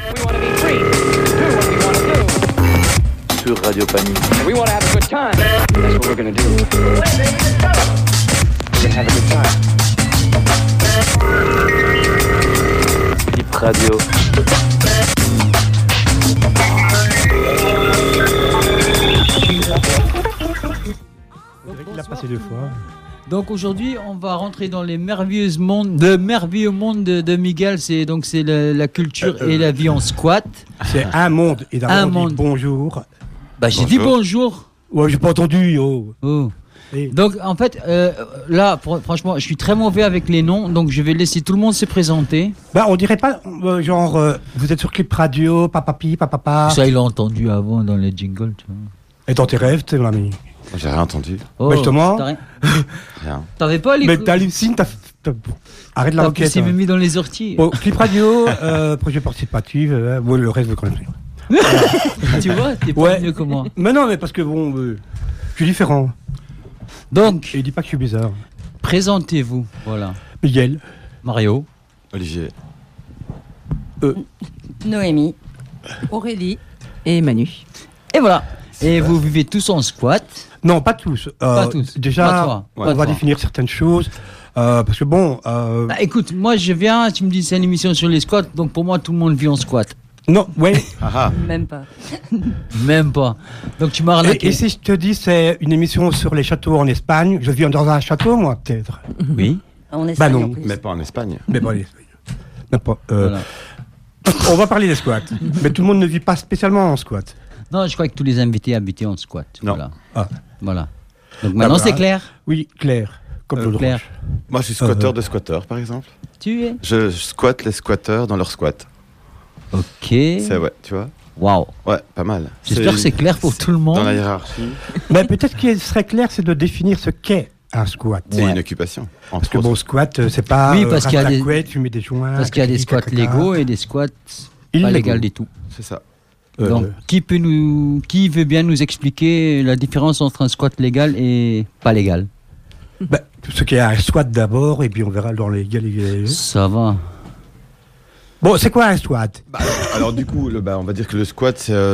We want to be free, do what we want to do. Sur Radio Panique. We want to have a good time. That's what we're going to do. We're going to have a good time. Flip Radio. Il a passé 2 fois. Donc aujourd'hui, on va rentrer dans les merveilleux mondes de Miguel. C'est la culture et la vie en squat. C'est un monde. Et d'abord, on dit bonjour. Bah, j'ai dit bonjour. Ouais, j'ai pas entendu. Oh. Et... Donc en fait, là, franchement, je suis très mauvais avec les noms. Donc je vais laisser tout le monde se présenter. Bah, on dirait pas, vous êtes sur Clip Radio, papapi, papapa. Ça, il a entendu avant dans les jingles, tu vois. Et dans tes rêves, t'es l'ami. J'ai rien entendu. Oh, bah, justement. Rien. T'avais pas les. Mais t'hallucines, arrête la enquête. T'as mis dans les orties. Bon, Clip Radio, projet participatif, le reste vous connaissez. Tu vois, t'es pas mieux que moi. Mais non, mais parce que bon, je suis différent. Donc. Et dis pas que je suis bizarre. Présentez-vous, voilà. Miguel. Mario. Olivier. Noémie. Aurélie. Et Manu. Et voilà. Et vous vivez tous en squat? Non, pas tous. Pas tous. Déjà, on va définir certaines choses. Parce que bon... Bah, écoute, moi je viens, tu me dis c'est une émission sur les squats, donc pour moi tout le monde vit en squat. Non, ouais. Même pas. Même pas. Donc tu m'as arnaqué. Et si je te dis c'est une émission sur les châteaux en Espagne, je vis dans un château, moi, peut-être. Oui. En Espagne, non. en plus. Mais pas en Espagne. Mais pas en Espagne. Même pas. Voilà. On va parler des squats. Mais tout le monde ne vit pas spécialement en squat. Non, je crois que tous les invités habitaient en squat. Non. Voilà. Ah. Voilà. Donc maintenant c'est clair. Oui, clair. Comme l'eau de Clair. roche. Moi, je suis squatteur de squatteurs, par exemple. Tu es. Je squatte les squatteurs dans leur squat. Ok. C'est ouais, tu vois. Waouh. Ouais, pas mal. J'espère que c'est clair pour tout le monde. Dans la hiérarchie. Mais peut-être qu'il serait clair, c'est de définir ce qu'est un squat. C'est une occupation. Parce que bon, squat, c'est pas. Oui, parce qu'il y a des. Couette, tu mets des joints. Parce qu'il y a des squats légaux et des squats pas légaux du tout. C'est ça. Donc, qui veut bien nous expliquer la différence entre un squat légal et pas légal? Bah, ce qui est un squat d'abord, et puis on verra dans les légal. Ça va. Bon, c'est quoi un squat? Alors du coup, on va dire que le squat, c'est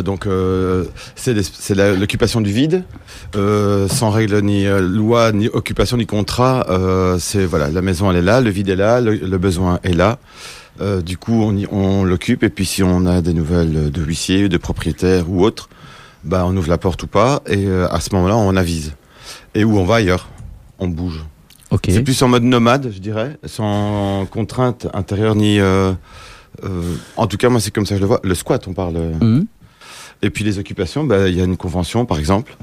l'occupation du vide, sans règle ni loi, ni occupation, ni contrat. C'est voilà, la maison elle est là, le vide est là, le besoin est là. Du coup, on l'occupe, et puis si on a des nouvelles de huissiers, de propriétaires ou autres, on ouvre la porte ou pas, et à ce moment-là, on avise. Et où on va ailleurs, on bouge. Ok. C'est plus en mode nomade, je dirais, sans contrainte intérieure ni. En tout cas, moi, c'est comme ça que je le vois. Le squat, on parle. Et puis les occupations, il y a une convention, par exemple.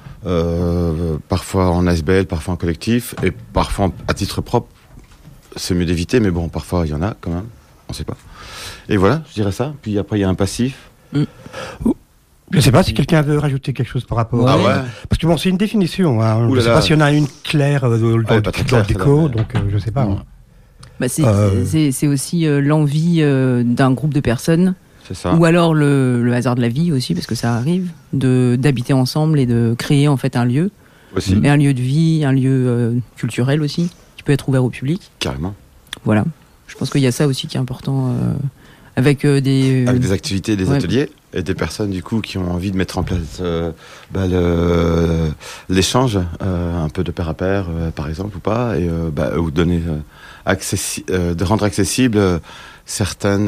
Parfois en ASBL, parfois en collectif, et parfois à titre propre. C'est mieux d'éviter, mais bon, parfois il y en a quand même. On sait pas. Et voilà, je dirais ça. Puis après, il y a un passif. Je sais pas si quelqu'un veut rajouter quelque chose par rapport à... ouais. Parce que bon, c'est une définition. Hein. Je sais pas s'il y en a une claire dans le déco, donc je sais pas. C'est aussi l'envie d'un groupe de personnes. C'est ça. Ou alors le hasard de la vie aussi, parce que ça arrive, d'habiter ensemble et de créer en fait un lieu. Aussi. Et un lieu de vie, un lieu culturel aussi, qui peut être ouvert au public. Carrément. Voilà. Je pense qu'il y a ça aussi qui est important avec des activités, des ateliers et des personnes du coup qui ont envie de mettre en place l'échange, un peu de pair à pair par exemple ou pas, et ou donner de rendre accessible certaines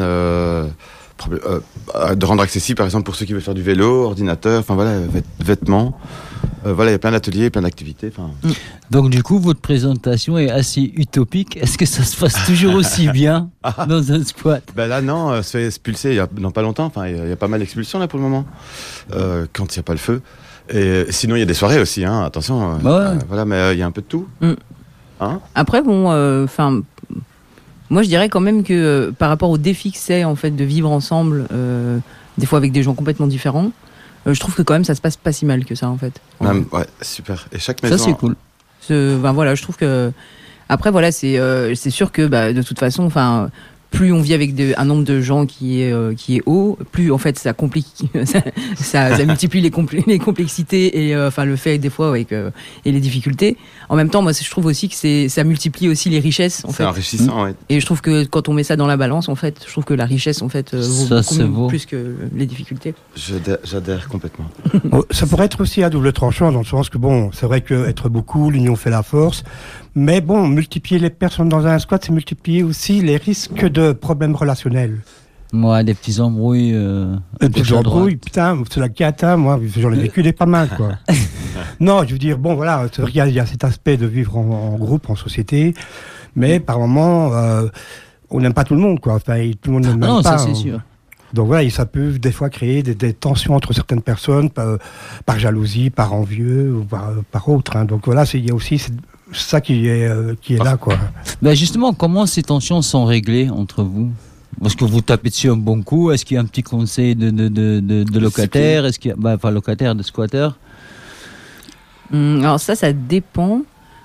de rendre accessible par exemple pour ceux qui veulent faire du vélo, ordinateur, enfin voilà, vêtements. Voilà, il y a plein d'ateliers, plein d'activités. Donc du coup, votre présentation est assez utopique. Est-ce que ça se passe toujours aussi bien dans un squat? Là, non, se fait expulser il y a pas longtemps. Enfin, il y a pas mal d'expulsions là pour le moment, quand il n'y a pas le feu. Et sinon, il y a des soirées aussi. Hein, attention. Voilà, mais il y a un peu de tout. Hein? Après, bon, moi, je dirais quand même que par rapport au défi que c'est en fait de vivre ensemble, des fois avec des gens complètement différents. Je trouve que quand même ça se passe pas si mal que ça en fait. Ouais, super. Et chaque maison. Ça c'est cool. Voilà, je trouve que après voilà c'est sûr que de toute façon, enfin plus on vit avec un nombre de gens qui est haut, plus en fait ça complique, ça multiplie les complexités et enfin le fait des fois avec et les difficultés. En même temps, moi je trouve aussi que ça multiplie aussi les richesses. En fait. C'est enrichissant, ouais. Et je trouve que quand on met ça dans la balance, en fait, je trouve que la richesse en fait vaut beaucoup plus que les difficultés. J'adhère complètement. Ça pourrait être aussi à double tranchant dans le sens que bon, c'est vrai que être beaucoup, l'union fait la force. Mais bon, multiplier les personnes dans un squat, c'est multiplier aussi les risques de problèmes relationnels. Moi, des petits embrouilles. Des petits embrouilles, putain, c'est la cata, moi, j'en ai vécu des pas mal, quoi. Non, je veux dire, bon, voilà, c'est vrai qu'il y a cet aspect de vivre en groupe, en société, mais par moments, on n'aime pas tout le monde, quoi. Enfin, tout le monde n'aime pas. Ça, c'est sûr. Donc voilà, ça peut des fois créer des tensions entre certaines personnes, par jalousie, par envieux, ou par autre. Hein. Donc voilà, il y a aussi ça qui est là, quoi. Ben justement, comment ces tensions sont réglées entre vous ? Est-ce que vous tapez dessus un bon coup ? Est-ce qu'il y a un petit conseil de locataire ? Est-ce qu'il y a, enfin locataire, de squatter ? Alors ça dépend.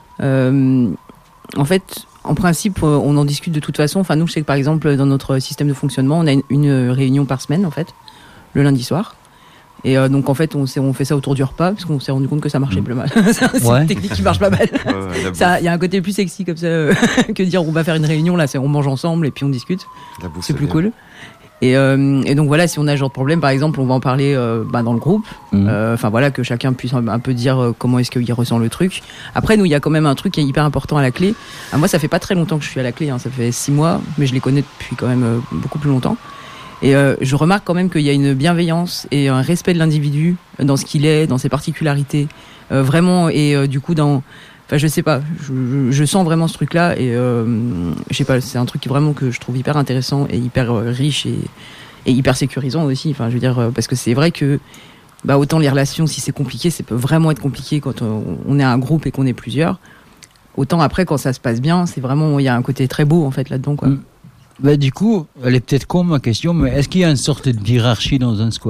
En fait, en principe, on en discute de toute façon. Enfin, nous, je sais que par exemple, dans notre système de fonctionnement, on a une réunion par semaine, en fait, le lundi soir. Et donc en fait, on fait ça autour du repas parce qu'on s'est rendu compte que ça marchait plus mal. C'est une technique qui marche pas mal. Il y a un côté plus sexy comme ça que dire on va faire une réunion là, on mange ensemble et puis on discute. C'est plus cool. Et donc voilà, si on a ce genre de problème, par exemple, on va en parler dans le groupe. Enfin voilà, que chacun puisse un peu dire comment est-ce qu'il ressent le truc. Après, nous, il y a quand même un truc qui est hyper important à la clé. Moi, ça fait pas très longtemps que je suis à la clé, hein, ça fait 6 mois, mais je les connais depuis quand même beaucoup plus longtemps. Et je remarque quand même qu'il y a une bienveillance et un respect de l'individu dans ce qu'il est, dans ses particularités, vraiment. Et du coup, enfin, je sais pas, je sens vraiment ce truc-là. Et je sais pas, c'est un truc vraiment que je trouve hyper intéressant et hyper riche et hyper sécurisant aussi. Enfin, je veux dire, parce que c'est vrai que autant les relations, si c'est compliqué, ça peut vraiment être compliqué quand on est un groupe et qu'on est plusieurs. Autant après, quand ça se passe bien, c'est vraiment, il y a un côté très beau en fait là-dedans, quoi. Du coup, elle est peut-être con ma question, mais est-ce qu'il y a une sorte de hiérarchie dans un squat ?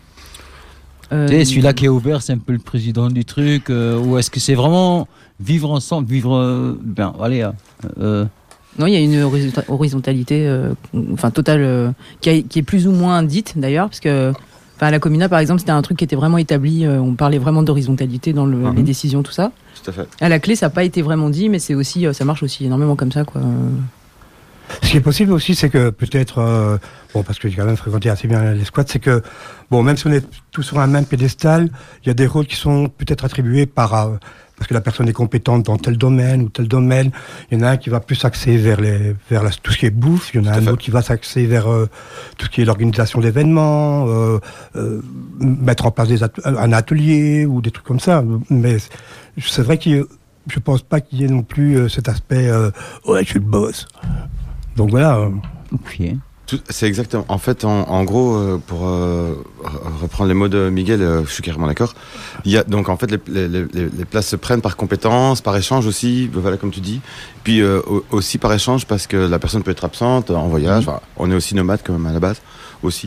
Tu sais, celui-là qui est ouvert, c'est un peu le président du truc, ou est-ce que c'est vraiment vivre ensemble, vivre bien ? Allez. Non, il y a une horizontalité, totale, qui est plus ou moins dite d'ailleurs, parce que, à la Comuna par exemple, c'était un truc qui était vraiment établi. On parlait vraiment d'horizontalité dans les décisions, tout ça. Tout à fait. À la clé, ça n'a pas été vraiment dit, mais c'est aussi, ça marche aussi énormément comme ça, quoi. Ce qui est possible aussi, c'est que peut-être, parce que j'ai quand même fréquenté assez bien les squats, c'est que, même si on est tous sur un même pédestal, il y a des rôles qui sont peut-être attribués parce que la personne est compétente dans tel domaine ou tel domaine. Il y en a un qui va plus s'axer vers tout ce qui est bouffe, il y en a un autre qui va s'axer vers tout ce qui est l'organisation d'événements, mettre en place un atelier ou des trucs comme ça. Mais c'est vrai que je pense pas qu'il y ait non plus cet aspect je suis le boss. Donc voilà. Ok. C'est exactement. En fait, en gros, pour reprendre les mots de Miguel, je suis carrément d'accord. Il y a donc en fait les places se prennent par compétence, par échange aussi. Voilà, comme tu dis. Puis aussi par échange parce que la personne peut être absente en voyage. Enfin, on est aussi nomade quand même à la base aussi.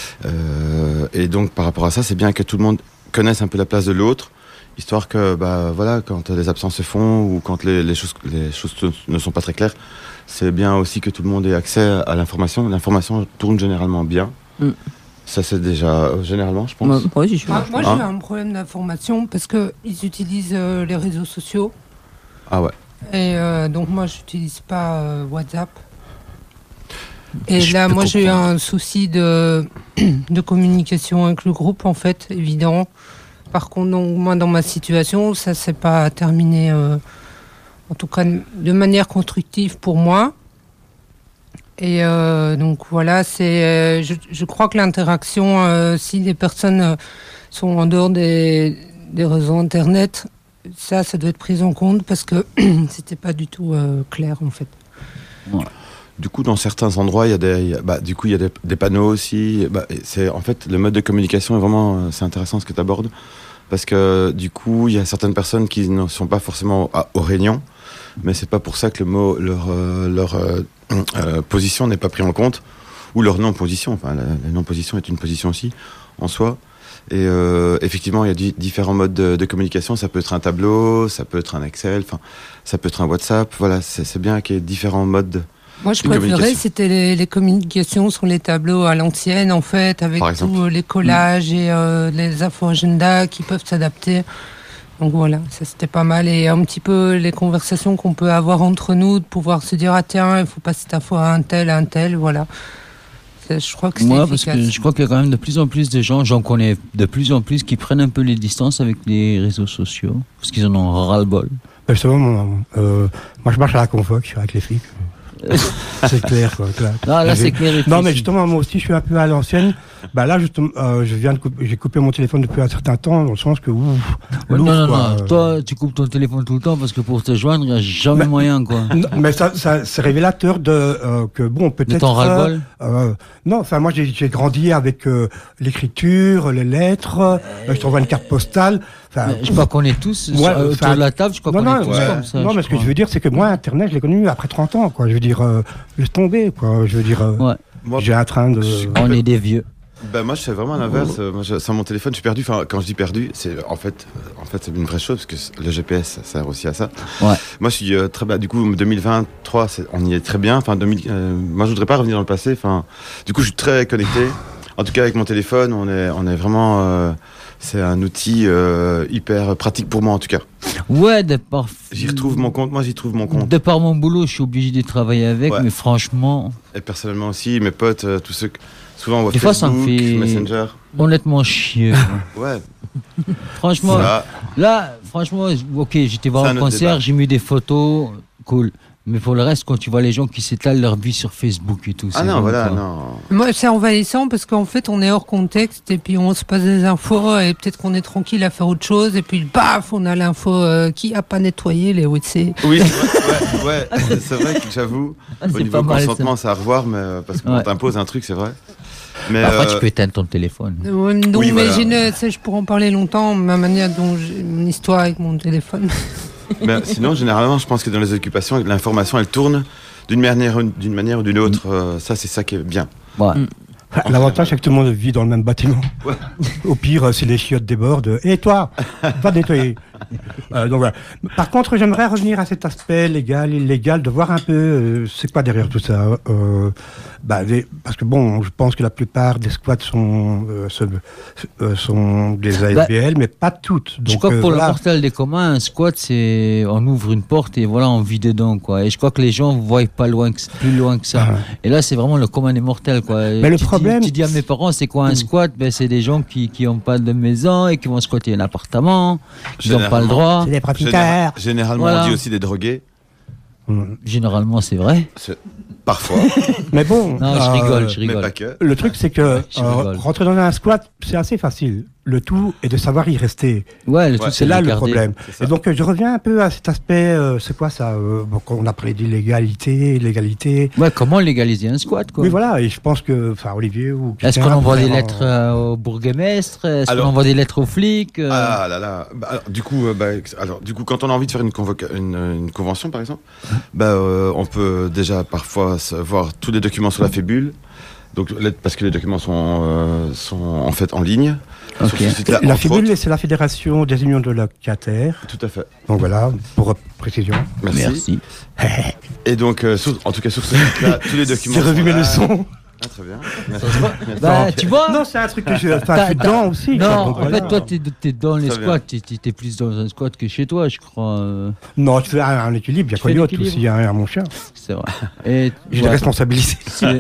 Et donc par rapport à ça, c'est bien que tout le monde connaisse un peu la place de l'autre. Histoire que, voilà, quand les absences se font ou quand les choses ne sont pas très claires, c'est bien aussi que tout le monde ait accès à l'information. L'information tourne généralement bien. Ça, c'est déjà généralement, je pense. Moi, j'ai eu un problème d'information parce qu'ils utilisent les réseaux sociaux. Ah ouais. Et donc, moi, je n'utilise pas WhatsApp. Et là, moi, j'ai eu un souci de communication avec le groupe, en fait, évident. Par contre, donc, moi, dans ma situation, ça ne s'est pas terminé, en tout cas, de manière constructive pour moi. Et donc, voilà, je crois que l'interaction, si les personnes sont en dehors des réseaux Internet, ça doit être pris en compte parce que ce n'était pas du tout clair, en fait. Ouais. Du coup, dans certains endroits, il y a des panneaux aussi. C'est en fait le mode de communication est vraiment, c'est intéressant ce que tu abordes, parce que du coup, il y a certaines personnes qui ne sont pas forcément aux réunions, mais c'est pas pour ça que leur position n'est pas prise en compte, ou leur non-position. Enfin, la non-position est une position aussi en soi. Et effectivement, il y a différents modes de communication. Ça peut être un tableau, ça peut être un Excel, enfin, ça peut être un WhatsApp. Voilà, c'est bien qu'il y ait différents modes. Moi, je Une préférais, communication. c'était les communications sur les tableaux à l'ancienne, en fait, avec Par exemple. tous les collages et les info-agendas qui peuvent s'adapter. Donc voilà, ça c'était pas mal. Et un petit peu les conversations qu'on peut avoir entre nous, de pouvoir se dire, ah tiens, il faut passer cette info à un tel, voilà. Je crois que c'est Moi, parce efficace. que je crois qu'il y a quand même de plus en plus de gens, j'en connais de plus en plus, qui prennent un peu les distances avec les réseaux sociaux, parce qu'ils en ont ras-le-bol. Justement, moi je marche à la convoque, je suis avec les flics. C'est clair, quoi. Clair. Ah, là, c'est clair. et Non, mais précis. justement, moi aussi, je suis un peu à l'ancienne. Bah là, justement, j'ai coupé mon téléphone depuis un certain temps, dans le sens que, Ouais, lourd, non, quoi. toi, tu coupes ton téléphone tout le temps parce que pour te joindre, il n'y a jamais Mais- moyen, quoi. Non, mais ça c'est révélateur que bon, peut-être. De ton ras-le-bol. Non, enfin, moi, j'ai grandi avec l'écriture, les lettres. Je t'envoie une carte postale. Enfin, Je crois qu'on est tous Ouais, autour enfin, de la table, je crois qu'on est tous ouais. comme ça. non, mais ce que je veux dire, c'est que moi, Internet, je l'ai connu après 30 ans, quoi. Je veux dire, laisse tomber, quoi. Je veux dire, Ouais. Moi, j'ai un train de. On est des vieux. Ben moi je fais vraiment l'inverse. Moi, sans mon téléphone je suis perdu. Enfin quand je dis perdu, c'est en fait c'est une vraie chose parce que le GPS ça sert aussi à ça. Ouais. Moi je suis très du coup 2023 on y est très bien. Enfin moi je voudrais pas revenir dans le passé. Enfin du coup je suis très connecté. En tout cas avec mon téléphone on est vraiment c'est un outil hyper pratique pour moi en tout cas. Ouais, de par... J'y retrouve mon compte. Moi j'y trouve mon compte. De par mon boulot, je suis obligé de travailler avec, Ouais. mais franchement, Et personnellement aussi mes potes tous ceux souvent on voit Des fois, ça me Facebook, fait- Messenger. honnêtement chier. Ouais. Franchement, Ça, là, franchement, ok, j'étais voir C'est un un autre concert, débat. j'ai mis des photos, cool. Mais pour le reste, quand tu vois les gens qui s'étalent leur vie sur Facebook et tout, ah c'est non bon, voilà quoi. non. Moi, c'est envahissant parce qu'en fait, on est hors contexte et puis on se passe des infos et peut-être qu'on est tranquille à faire autre chose et puis paf, on a l'info qui a pas nettoyé les WC. Oui, ouais, c'est vrai que j'avoue. Ah, Au c'est niveau pas mal, consentement, c'est à revoir, mais parce qu'on Ouais. t'impose un truc, c'est vrai. Mais Après, tu peux éteindre ton téléphone. Donc, Oui, mais voilà. ça, je pourrais en parler longtemps, ma manière dont j'ai mon histoire avec mon téléphone. mais sinon, généralement, je pense que dans les occupations, l'information, elle tourne d'une manière ou d'une autre. Ça, c'est ça qui est bien. Ouais. L'avantage, c'est que tout le monde vit dans le même bâtiment. Ouais. Au pire, si les chiottes débordent, et toi, va nettoyer. Donc voilà. Par contre, j'aimerais revenir à cet aspect légal, illégal, de voir un peu c'est quoi derrière tout ça. Parce que bon, je pense que la plupart des squats sont des ASBL, mais pas toutes. Donc, Je crois que pour voilà. le mortel des communs, un squat, c'est on ouvre une porte et voilà, on vit dedans, quoi. Et je crois que les gens voient pas loin plus loin que ça. Ah. Et là, c'est vraiment le commun des mortels, quoi. Mais le problème- tu dis à mes parents, c'est quoi un squat? Ben, c'est des gens qui ont pas de maison et qui vont squatter un appartement, qui n'ont pas le droit. C'est des pratiquaires. Généralement, Voilà. on dit aussi des drogués. Généralement, c'est vrai. Parfois, Mais bon. Non, je rigole, je mais rigole. pas que. Le truc, c'est que Je rigole. rentrer dans un squat, c'est assez facile. Le tout est de savoir y rester. Ouais, le Ouais, truc, C'est de là le garder. problème. C'est ça. Et donc, je reviens un peu à cet aspect, c'est quoi ça on a parlé d'illégalité, illégalité. Ouais, comment légaliser un squat, quoi? Oui, voilà, et je pense que, enfin, Olivier ou... Est-ce qu'on Christian envoie des pourraient lettres au bourgmestre? Est-ce qu'on Alors- envoie des lettres aux flics? Ah là là. Alors, du coup, quand on a envie de faire une convention, par exemple, on peut déjà parfois voir tous les documents sur la fébule. Donc, parce que les documents sont en fait en ligne. Ok. Sur ce site-là, La entre FIBUL, autres. c'est la Fédération des Unions de Locataires. Tout à fait. Donc voilà, pour précision. Merci. Et donc, en tout cas, sur ce site-là, tous les documents. J'ai revu sont mes là. leçons. Ah, très bien. Merci. Bah, tu vois? Non, c'est un truc que je suis dedans aussi. quoi, Non, donc en voilà. fait, toi, t'es dans les Très squats. T'es plus dans un squat que chez toi, je crois. Non, tu fais un équilibre, il y a Tu fais Coyote l'équilibre. aussi, hein, mon chien. C'est vrai. Et Je l'ai ouais, responsabilisé. c'est-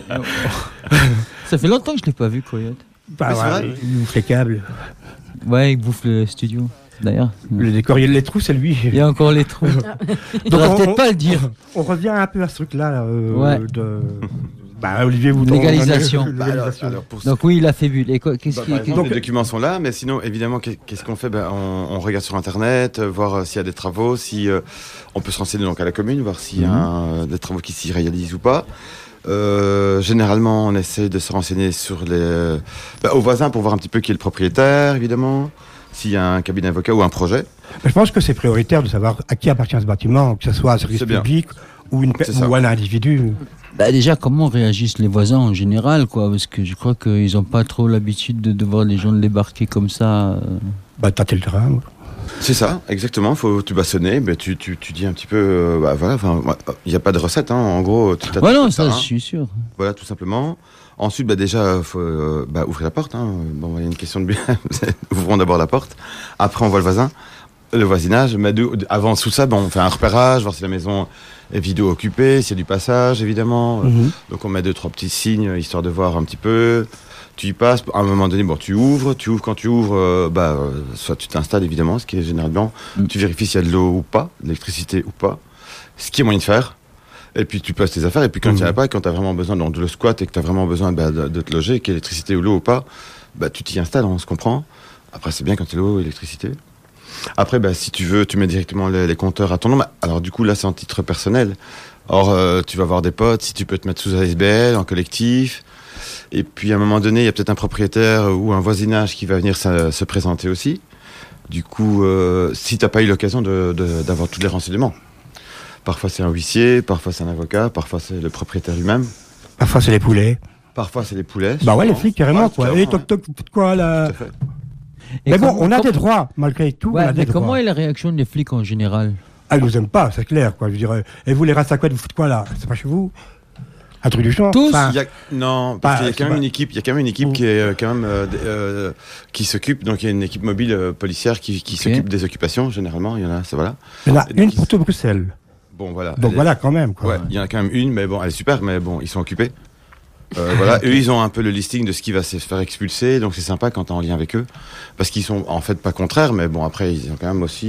ça fait longtemps que je l'ai pas vu, Coyote. Bah, Mais c'est voilà, vrai. il ouvre les câbles. Ouais, il bouffe le studio. D'ailleurs, Le décor, il y a les trous, c'est lui. il y a encore les trous. Il faudra on- peut-être pas le dire. On revient un peu à ce truc-là Ouais. de... Bah, Olivier, vous... Légalisation. Légalisation. Alors, pour Donc oui, il a fait bulle. Et quoi, qu'est-ce Bah, qui... par exemple, donc- les documents sont là, mais sinon, évidemment, qu'est-ce qu'on fait on regarde sur Internet, voir s'il y a des travaux, si on peut se renseigner donc à la commune, voir s'il y a des travaux qui s'y réalisent ou pas. Généralement, on essaie de se renseigner sur aux voisins pour voir un petit peu qui est le propriétaire, évidemment, s'il y a un cabinet avocat ou un projet. Je pense que c'est prioritaire de savoir à qui appartient ce bâtiment, que ce soit un service C'est bien. public ou, C'est ça. ou un individu. Bah déjà, comment réagissent les voisins en général, quoi? Parce que je crois qu'ils n'ont pas trop l'habitude de voir les gens débarquer comme ça. Bah, tâter le terrain. C'est ça, exactement. Tu vas sonner, mais tu dis un petit peu, voilà. Enfin, il n'y a pas de recette, hein. En gros, tu t'attends. Ouais, non, ça, je suis sûr. Voilà, tout simplement. Ensuite, déjà, faut ouvrir la porte. Hein. Bon, il y a une question de bien. Ouvrons d'abord la porte. Après, on voit le voisinage. Mais avant tout ça, on fait un repérage, voir si la maison est vide ou occupée, s'il y a du passage, évidemment. Donc, on met 2-3 petits signes, histoire de voir un petit peu. Tu y passes. À un moment donné, tu ouvres. Quand tu ouvres, soit tu t'installes, évidemment, ce qui est généralement. Tu vérifies s'il y a de l'eau ou pas, de l'électricité ou pas. Ce qui est moyen de faire. Et puis tu poses tes affaires, et puis quand il n'y en a pas, quand tu as vraiment besoin de le squat et que tu as vraiment besoin de te loger, qu'il y ait électricité ou l'eau ou pas, tu t'y installes, on se comprend. Après, c'est bien quand il y a l'eau et l'électricité. Après, si tu veux, tu mets directement les compteurs à ton nom. Alors du coup, là, c'est en titre personnel. Or, tu vas voir des potes, si tu peux te mettre sous ASBL, en collectif. Et puis, à un moment donné, il y a peut-être un propriétaire ou un voisinage qui va venir se présenter aussi. Du coup, si tu n'as pas eu l'occasion d'avoir tous les renseignements. Parfois c'est un huissier, parfois c'est un avocat, parfois c'est le propriétaire lui-même. Parfois c'est les poulets. Parfois c'est les poulets. Bah ouais, les flics carrément quoi. Carrément, Et toc toc, quoi là. Tout à fait. Mais bon, on a des droits malgré tout. Ouais, on a des mais comment droits. est la réaction des flics en général? Ah, ils nous aiment pas, c'est clair quoi. Je dirais. Et vous les rassacouettes, vous faites quoi là? C'est pas chez vous? Un truc du genre. Tous. Enfin, Non, parce qu'il y a c'est quand même pas- une équipe. Il y a quand même une équipe qui est quand même qui s'occupe. Donc il y a une équipe mobile policière qui s'occupe des occupations. Généralement, il y en a. C'est voilà. il y en a Et donc, une pour tout Bruxelles. Bon voilà. Donc voilà quand même quoi. Ouais, il y en a quand même une, mais bon, elle est super, mais bon, ils sont occupés. Voilà, eux, ils ont un peu le listing de ce qui va se faire expulser, donc c'est sympa quand t'es en lien avec eux, parce qu'ils sont en fait pas contraires, mais bon, après, ils ont quand même aussi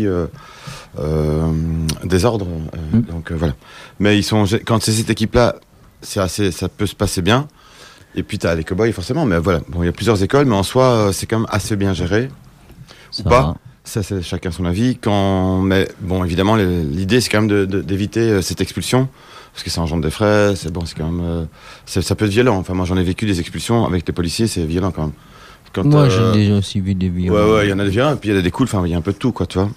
des ordres, donc voilà. Mais quand c'est cette équipe-là, ça peut se passer bien, et puis t'as les cow-boys forcément, mais voilà, bon, il y a plusieurs écoles, mais en soi, c'est quand même assez bien géré, Ça ou pas. va. Ça, c'est chacun son avis. Mais bon, évidemment, l'idée, c'est quand même d'éviter cette expulsion, parce que ça engendre des frais. C'est quand même, ça peut être violent. Enfin, moi, j'en ai vécu des expulsions avec les policiers, c'est violent quand même. Moi, j'ai déjà aussi vu des vidéos. Ouais, il y en a des violents, et puis il y en a des cools. Enfin, il y a un peu de tout, quoi, tu vois.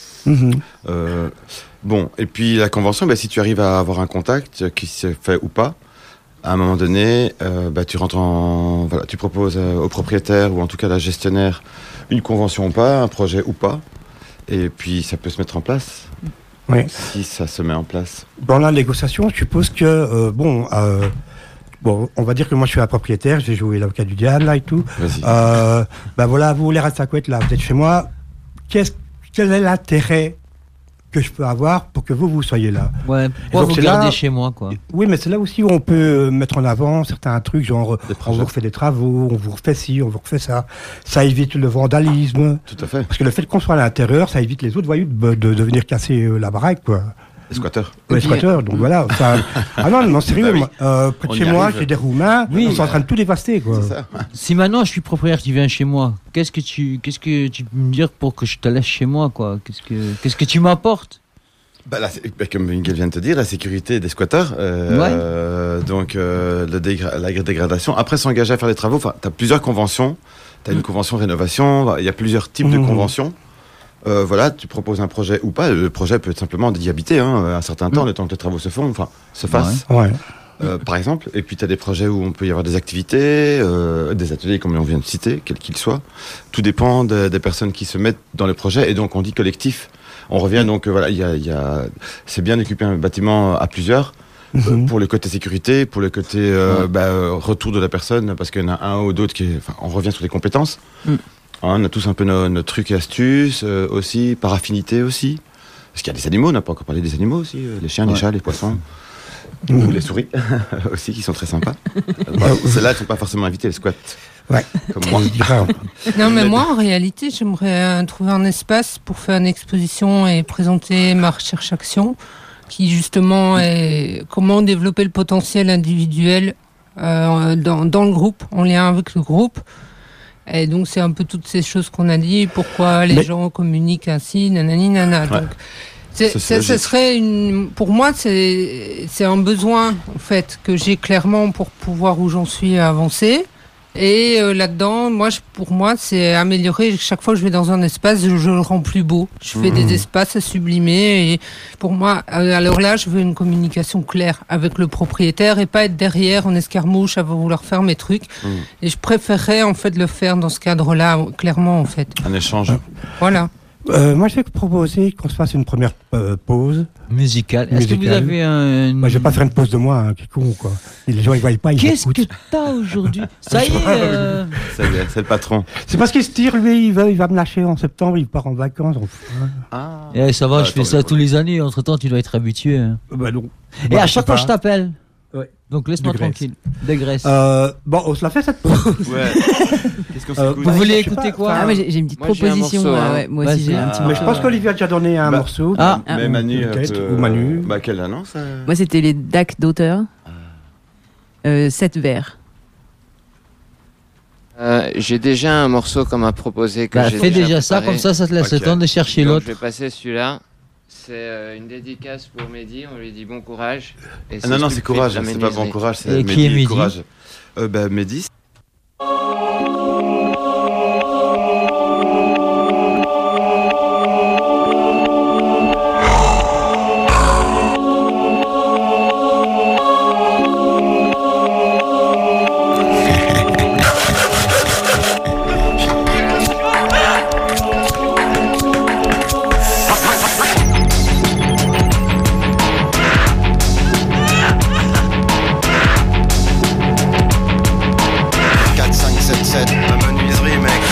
Bon, et puis la convention, si tu arrives à avoir un contact qui se fait ou pas, à un moment donné, tu rentres tu proposes au propriétaire ou en tout cas à la gestionnaire une convention ou pas, un projet ou pas, et puis ça peut se mettre en place. Oui. Si ça se met en place. Dans la négociation, je suppose que bon, on va dire que moi je suis un propriétaire, j'ai joué l'avocat du diable là et tout. Vas-y. Voilà, vous les rassacouettes là, vous êtes chez moi. Quel est l'intérêt que je peux avoir pour que vous soyez là? Ouais, pourquoi donc, vous c'est gardez là- chez moi, quoi? Oui, mais c'est là aussi où on peut mettre en avant certains trucs, genre Des on projets. vous refait des travaux, on vous refait ci, on vous refait ça. Ça évite le vandalisme. Tout à fait. Parce que le fait qu'on soit à l'intérieur, ça évite les autres voyous de venir casser la baraque, quoi. Les squatteurs. Les squatteurs, donc voilà. Ah non, sérieux, Bah oui. moi, près de On chez y moi, arrive. j'ai des Roumains, Oui. ils sont en train de tout dévaster, quoi. C'est ça. Si maintenant je suis propriétaire, tu viens chez moi, qu'est-ce que tu peux me dire pour que je te laisse chez moi, quoi? Qu'est-ce que tu m'apportes? Comme Miguel vient de te dire, la sécurité des squatteurs, donc la dégradation. Après, s'engager à faire des travaux, tu as plusieurs conventions. Tu as une convention rénovation, il y a plusieurs types de conventions. Voilà, tu proposes un projet ou pas. Le projet peut être simplement d'y habiter un certain temps, le temps que les travaux se fassent. Ouais. Par exemple, et puis tu as des projets où on peut y avoir des activités, des ateliers comme on vient de citer, quels qu'ils soient. Tout dépend des personnes qui se mettent dans le projet, et donc on dit collectif. On revient donc, voilà, c'est bien d'occuper un bâtiment à plusieurs, pour le côté sécurité, pour le côté retour de la personne, parce qu'il y en a un ou d'autres on revient sur les compétences. On a tous un peu nos trucs et astuces, aussi, par affinité aussi. Parce qu'il y a des animaux, on n'a pas encore parlé des animaux aussi, les chiens, les chats, les poissons. Ou les souris aussi, qui sont très sympas. Celles-là ne sont pas forcément invitées, les squats. Ouais. Comme moi. Je dirais, Non, mais moi, en réalité, j'aimerais trouver un espace pour faire une exposition et présenter ma recherche-action, qui justement est comment développer le potentiel individuel dans le groupe, en lien avec le groupe. Et donc, c'est un peu toutes ces choses qu'on a dit, pourquoi les gens communiquent ainsi, nanani, nana. Ouais. Donc, Ça serait pour moi, c'est un besoin, en fait, que j'ai clairement pour pouvoir où j'en suis avancer. Et là-dedans, pour moi, c'est améliorer. Chaque fois que je vais dans un espace, je le rends plus beau. Je fais des espaces à sublimer. Et pour moi, alors là, je veux une communication claire avec le propriétaire et pas être derrière en escarmouche à vouloir faire mes trucs. Et je préférerais en fait le faire dans ce cadre-là, clairement en fait. Un échange. Voilà. Moi, je vais proposer qu'on se fasse une première pause. Musicale. Est-ce que vous avez un... Moi, je vais pas faire une pause de moi, hein, qui con, quoi. Et les gens, ils voient pas, ils Qu'est-ce écoutent. que t'as aujourd'hui? Ça y est. Ça y est, c'est le patron. C'est parce qu'il se tire, lui, il va me lâcher en septembre, il part en vacances. Eh, ça va, Ah, je fais attends, ça mais tous les années. Entre-temps, tu dois être habitué. Hein. Bah non. Et Bah, à je chaque sais fois, pas. je t'appelle. Ouais. Donc laisse-moi De Grèce. tranquille. De Grèce. Bon, on se la fait cette pause. Ouais. Qu'est-ce qu'on s'écoute Vous voulez je sais écouter pas, quoi? Ah, mais j'ai une petite Moi, j'ai un proposition. morceau, hein. Ouais, moi aussi, j'ai un Vas-y. petit Mais morceau. je pense qu'Olivier a déjà donné un Bah, morceau. Ah. Mais Manu, peut-être, ou Manu. Bah, quelle annonce Moi, c'était les DAC d'auteur. 7 vers. J'ai déjà un morceau qu'on m'a proposé que Bah, j'ai fais déjà ça, préparé. comme ça te laisse Ok. le temps de chercher Donc, l'autre. je vais passer celui-là. C'est une dédicace pour Mehdi. On lui dit bon courage. Et Ah non, non, tout c'est de courage, suite, la c'est pas bon menuiserie. courage, c'est Et qui est Mehdi courage. Mehdi. La menuiserie, mec.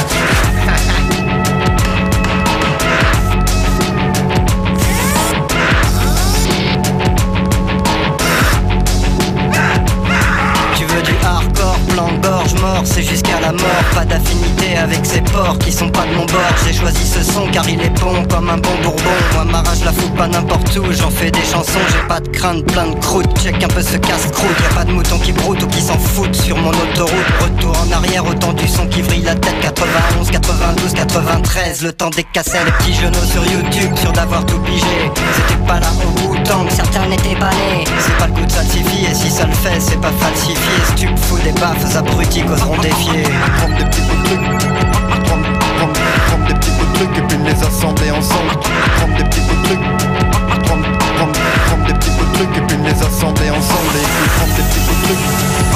Tu veux du hardcore, plan de gorge mort, c'est jusqu'à la mort. Pas d'affinité avec ces porcs qui sont pas de mon bord. J'ai choisi ce son car il est bon comme un bon bourbon. Moi ma rage la fout pas n'importe où, j'en fais des chansons. J'ai pas de crainte, plein de croûte, check un peu ce casse-croûte. Y'a pas de moutons qui broutent ou qui s'en foutent sur mon autoroute. Retour en arrière, autant du son qui vrille la tête. 91, 92, 93, le temps des cassettes. Les petits genoux sur YouTube, sûr d'avoir tout pigé. C'était pas là au bout tant que certains n'étaient pas nés. C'est pas le goût de salsifie et si ça le fait c'est pas falsifié. Si tu me fous des baffes abrutis qu'oseront défier. Prendre des petits bouts de trucs, prendre des petits bouts de trucs et puis les assembler ensemble. Prendre des petits bouts de trucs, prendre des petits bouts de trucs et puis les assembler ensemble. Et puis prendre des petits bouts de trucs,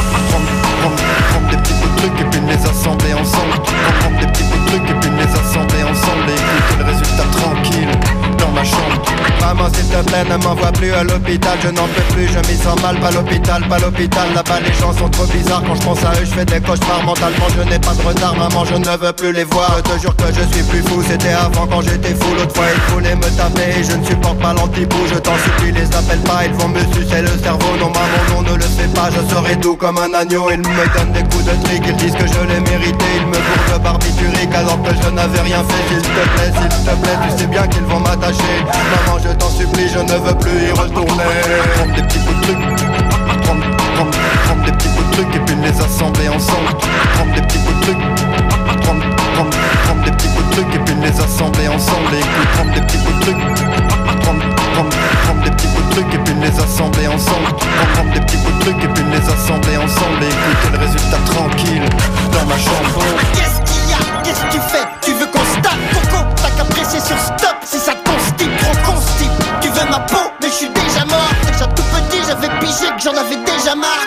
prendre des petits bouts de trucs et puis les assembler ensemble. Prendre des petits bouts de trucs et puis les assembler ensemble. Et écouter le résultat tranquille dans ma chambre. Maman s'il te plaît ne m'envoie plus à l'hôpital. Je n'en peux plus, je m'y sens mal. Pas l'hôpital, pas l'hôpital. Là-bas les gens sont trop bizarres. Quand je pense à eux je fais des cauchemars. Mentalement je n'ai pas de retard. Maman je ne veux plus les voir. Je te jure que je suis plus fou. C'était avant quand j'étais fou. L'autre fois ils voulaient me taper. Je ne supporte pas l'anti-bout. Je t'en supplie les appelle pas. Ils vont me sucer le cerveau. Non maman non ne le fais pas. Je serai doux comme un agneau. Ils me donnent des coups de trick. Ils disent que je l'ai mérité. Ils me bourrent de barbiturique alors que je n'avais rien fait. S'il te plaît, tu sais bien qu'ils vont m'attacher. Maman je t'en supplie, je ne veux plus y retourner. Prendre des petits bouts de trucs, prendre des petits bouts de trucs et puis les assembler ensemble. Prendre des petits bouts de trucs, prendre des petits bouts de trucs et puis les assembler ensemble. Et puis prendre des petits bouts de trucs, prendre des petits bouts de trucs et puis les assembler ensemble. Prendre des petits bouts de trucs et puis les assembler ensemble. Et écouter le résultat tranquille dans ma chambre. Qu'est-ce qu'il y a? Qu'est-ce que tu fais? Tu veux qu'on se tape? Coco, t'as qu'à presser sur stop. Si ça constipe, trop constipe. Tu veux ma peau? Mais je suis déjà mort. Déjà tout petit, j'avais pigé que j'en avais déjà marre.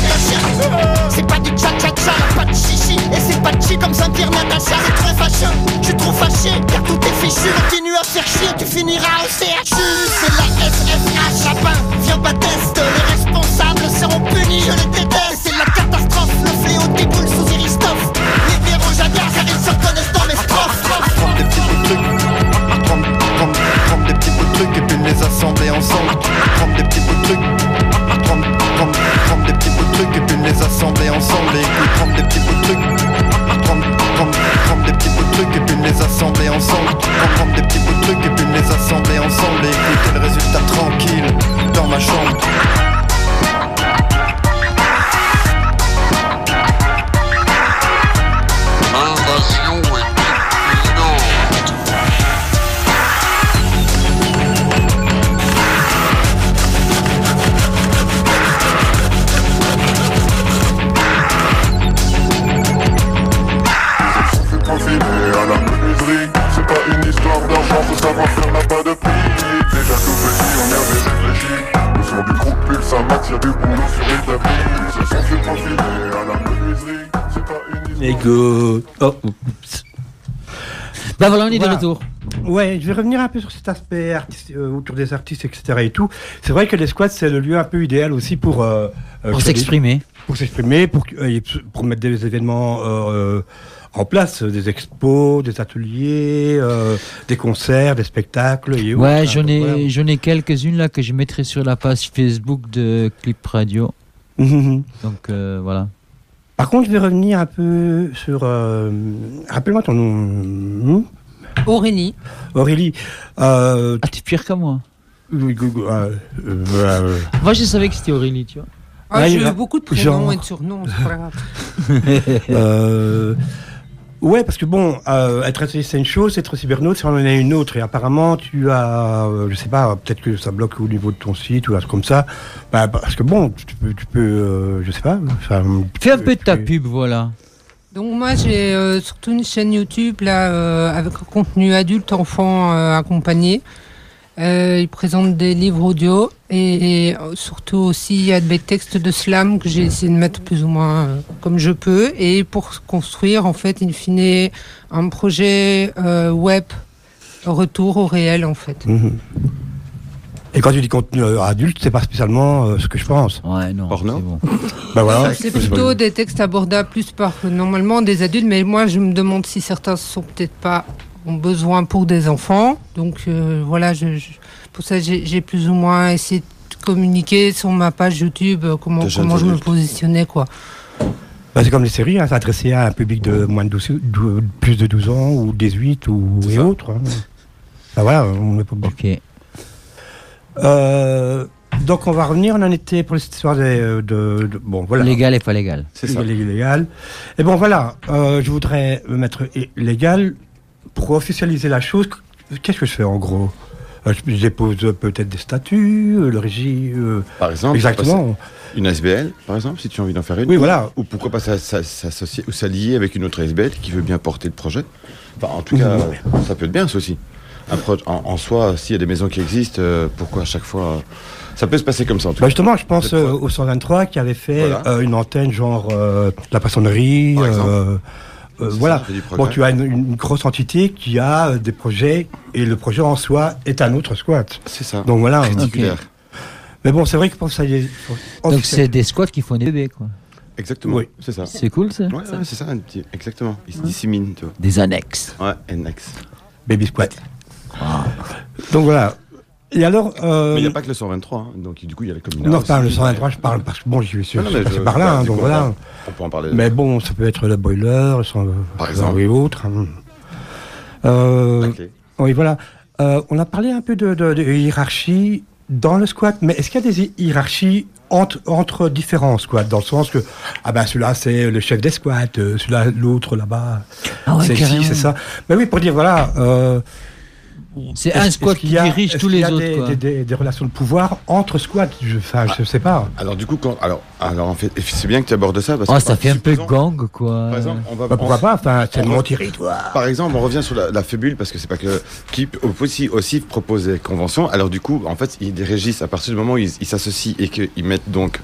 C'est pas du tcha-tcha-tcha, pas de chichi. Et c'est pas de chi comme Saint-Pierre Natacha. C'est très fâcheux, je suis trop fâché. Car tout est fichu, continue à faire chier. Tu finiras au CHU. C'est la SFH, Chapin, viens pas test. Les responsables seront punis, je les déteste. C'est la catastrophe, le fléau déboule sous Iristophe. Les héros j'adore, car ils se reconnaissent dans mes strophes. Prendre des petits bouts de trucs, prendre des petits bouts de trucs et puis les assembler ensemble. Prendre des petits bouts de trucs, prendre des petits bouts de trucs et puis les assembler ensemble. Et puis prendre des petits bouts de trucs, prendre des petits bouts de trucs et puis les assembler ensemble. Prendre des petits bouts de trucs et puis les assembler ensemble. Et écouter le résultat tranquille dans ma chambre. À la menuiserie, c'est pas une histoire d'argent, faut savoir faire n'a pas de prix. Déjà tout petit, on y avait réfléchi. Le son du groupe pulse un max, y'a du boulot sur les tapis. Ce son fait profiler à la menuiserie, c'est pas une histoire. Et go. Oh, oups. Bah voilà, on est de retour. Ouais, je vais revenir un peu sur cet aspect autour des artistes, etc. et tout. C'est vrai que les squats, c'est le lieu un peu idéal aussi pour s'exprimer. Pour s'exprimer, pour mettre des événements en place, des expos, des ateliers, des concerts, des spectacles et autres. Ouais, j'en ai quelques-unes là que je mettrai sur la page Facebook de Clip Radio. Donc voilà. Par contre, je vais revenir un peu sur... rappelle-moi ton nom. Aurélie. Aurélie. T'es pire que moi. Moi, je savais que c'était Aurélie, tu vois. J'ai eu beaucoup de prénoms et de surnoms, c'est pas grave. Ouais, parce que bon, être artiste c'est une chose, être cybernaute c'est en une autre. Et apparemment, tu as, je sais pas, peut-être que ça bloque au niveau de ton site ou un truc comme ça. Bah, parce que bon, tu peux, je sais pas. Fais un peu de ta pub, voilà. Donc moi, j'ai surtout une chaîne YouTube là avec un contenu adulte, enfant accompagné. Il présente des livres audio et surtout aussi il y a des textes de slam que j'ai essayé de mettre plus ou moins comme je peux, et pour construire en fait in fine un projet web retour au réel en fait. Et quand tu dis contenu adulte, c'est pas spécialement ce que je pense. Ouais, non. Porno. C'est bon. Bah voilà. C'est plutôt des textes abordables plus par normalement des adultes, mais moi je me demande si certains sont peut-être pas ont besoin pour des enfants. Donc voilà, pour ça j'ai plus ou moins essayé de communiquer sur ma page YouTube comment je me positionnais quoi. Bah, c'est comme les séries, hein, c'est adressé à un public de moins de 12, plus de 12 ans ou 18 et autres. Hein. Bah, voilà, on n'est pas obligé. Donc on va revenir, on en était pour l'histoire bon voilà. Légal et pas légal. C'est ça. Légal. Et bon voilà, je voudrais me mettre légal pour officialiser la chose. Qu'est-ce que je fais en gros? Je dépose peut-être des statuts, le régie. Par exemple. Exactement. Une ASBL, par exemple, si tu as envie d'en faire une. Oui, voilà. Ou pourquoi pas s'associer ou s'allier avec une autre ASBL qui veut bien porter le projet. Enfin, en tout cas, ça peut être bien, ça aussi. En soi, s'il y a des maisons qui existent, pourquoi à chaque fois... Ça peut se passer comme ça, en tout cas. Justement, je pense au 123 qui avait fait une antenne genre la poissonnerie. Voilà. Bon, tu as une grosse entité qui a des projets et le projet en soi est un autre squat. C'est ça. Donc voilà. Particulière. Mais bon, c'est vrai que pour ça y est. Donc c'est des squats qui font des bébés, quoi. Exactement. Oui, c'est ça. C'est cool, ça. Ouais, c'est ça, exactement. Ils se disséminent, tu vois. Des annexes. Ouais, annexes. Baby squat. Donc voilà. Et alors. Mais il n'y a pas que le 123, hein. Donc du coup il y a la communauté. Non, pas le 123, je parle parce que bon, j'y suis passé par là, hein, donc voilà. On peut en parler. Mais bon, ça peut être le boiler, par exemple, et autres. Oui, voilà. On a parlé un peu de hiérarchie dans le squat, mais est-ce qu'il y a des hiérarchies entre différents squats, dans le sens que celui-là c'est le chef des squats, celui-là l'autre là-bas, c'est ci, c'est ça. Mais oui, pour dire voilà. C'est un squat qui dirige tous les autres. Est-ce qu'il y a des relations de pouvoir entre squats? Je sais pas. Alors du coup, alors en fait, c'est bien que tu abordes ça. Parce que ça fait un peu gang, quoi. Par exemple, pourquoi pas? Enfin, c'est mon territoire. Par exemple, on revient sur la fébule, parce que c'est pas que qui aussi propose des conventions. Alors du coup, en fait, ils régissent à partir du moment où ils s'associent et qu'ils mettent donc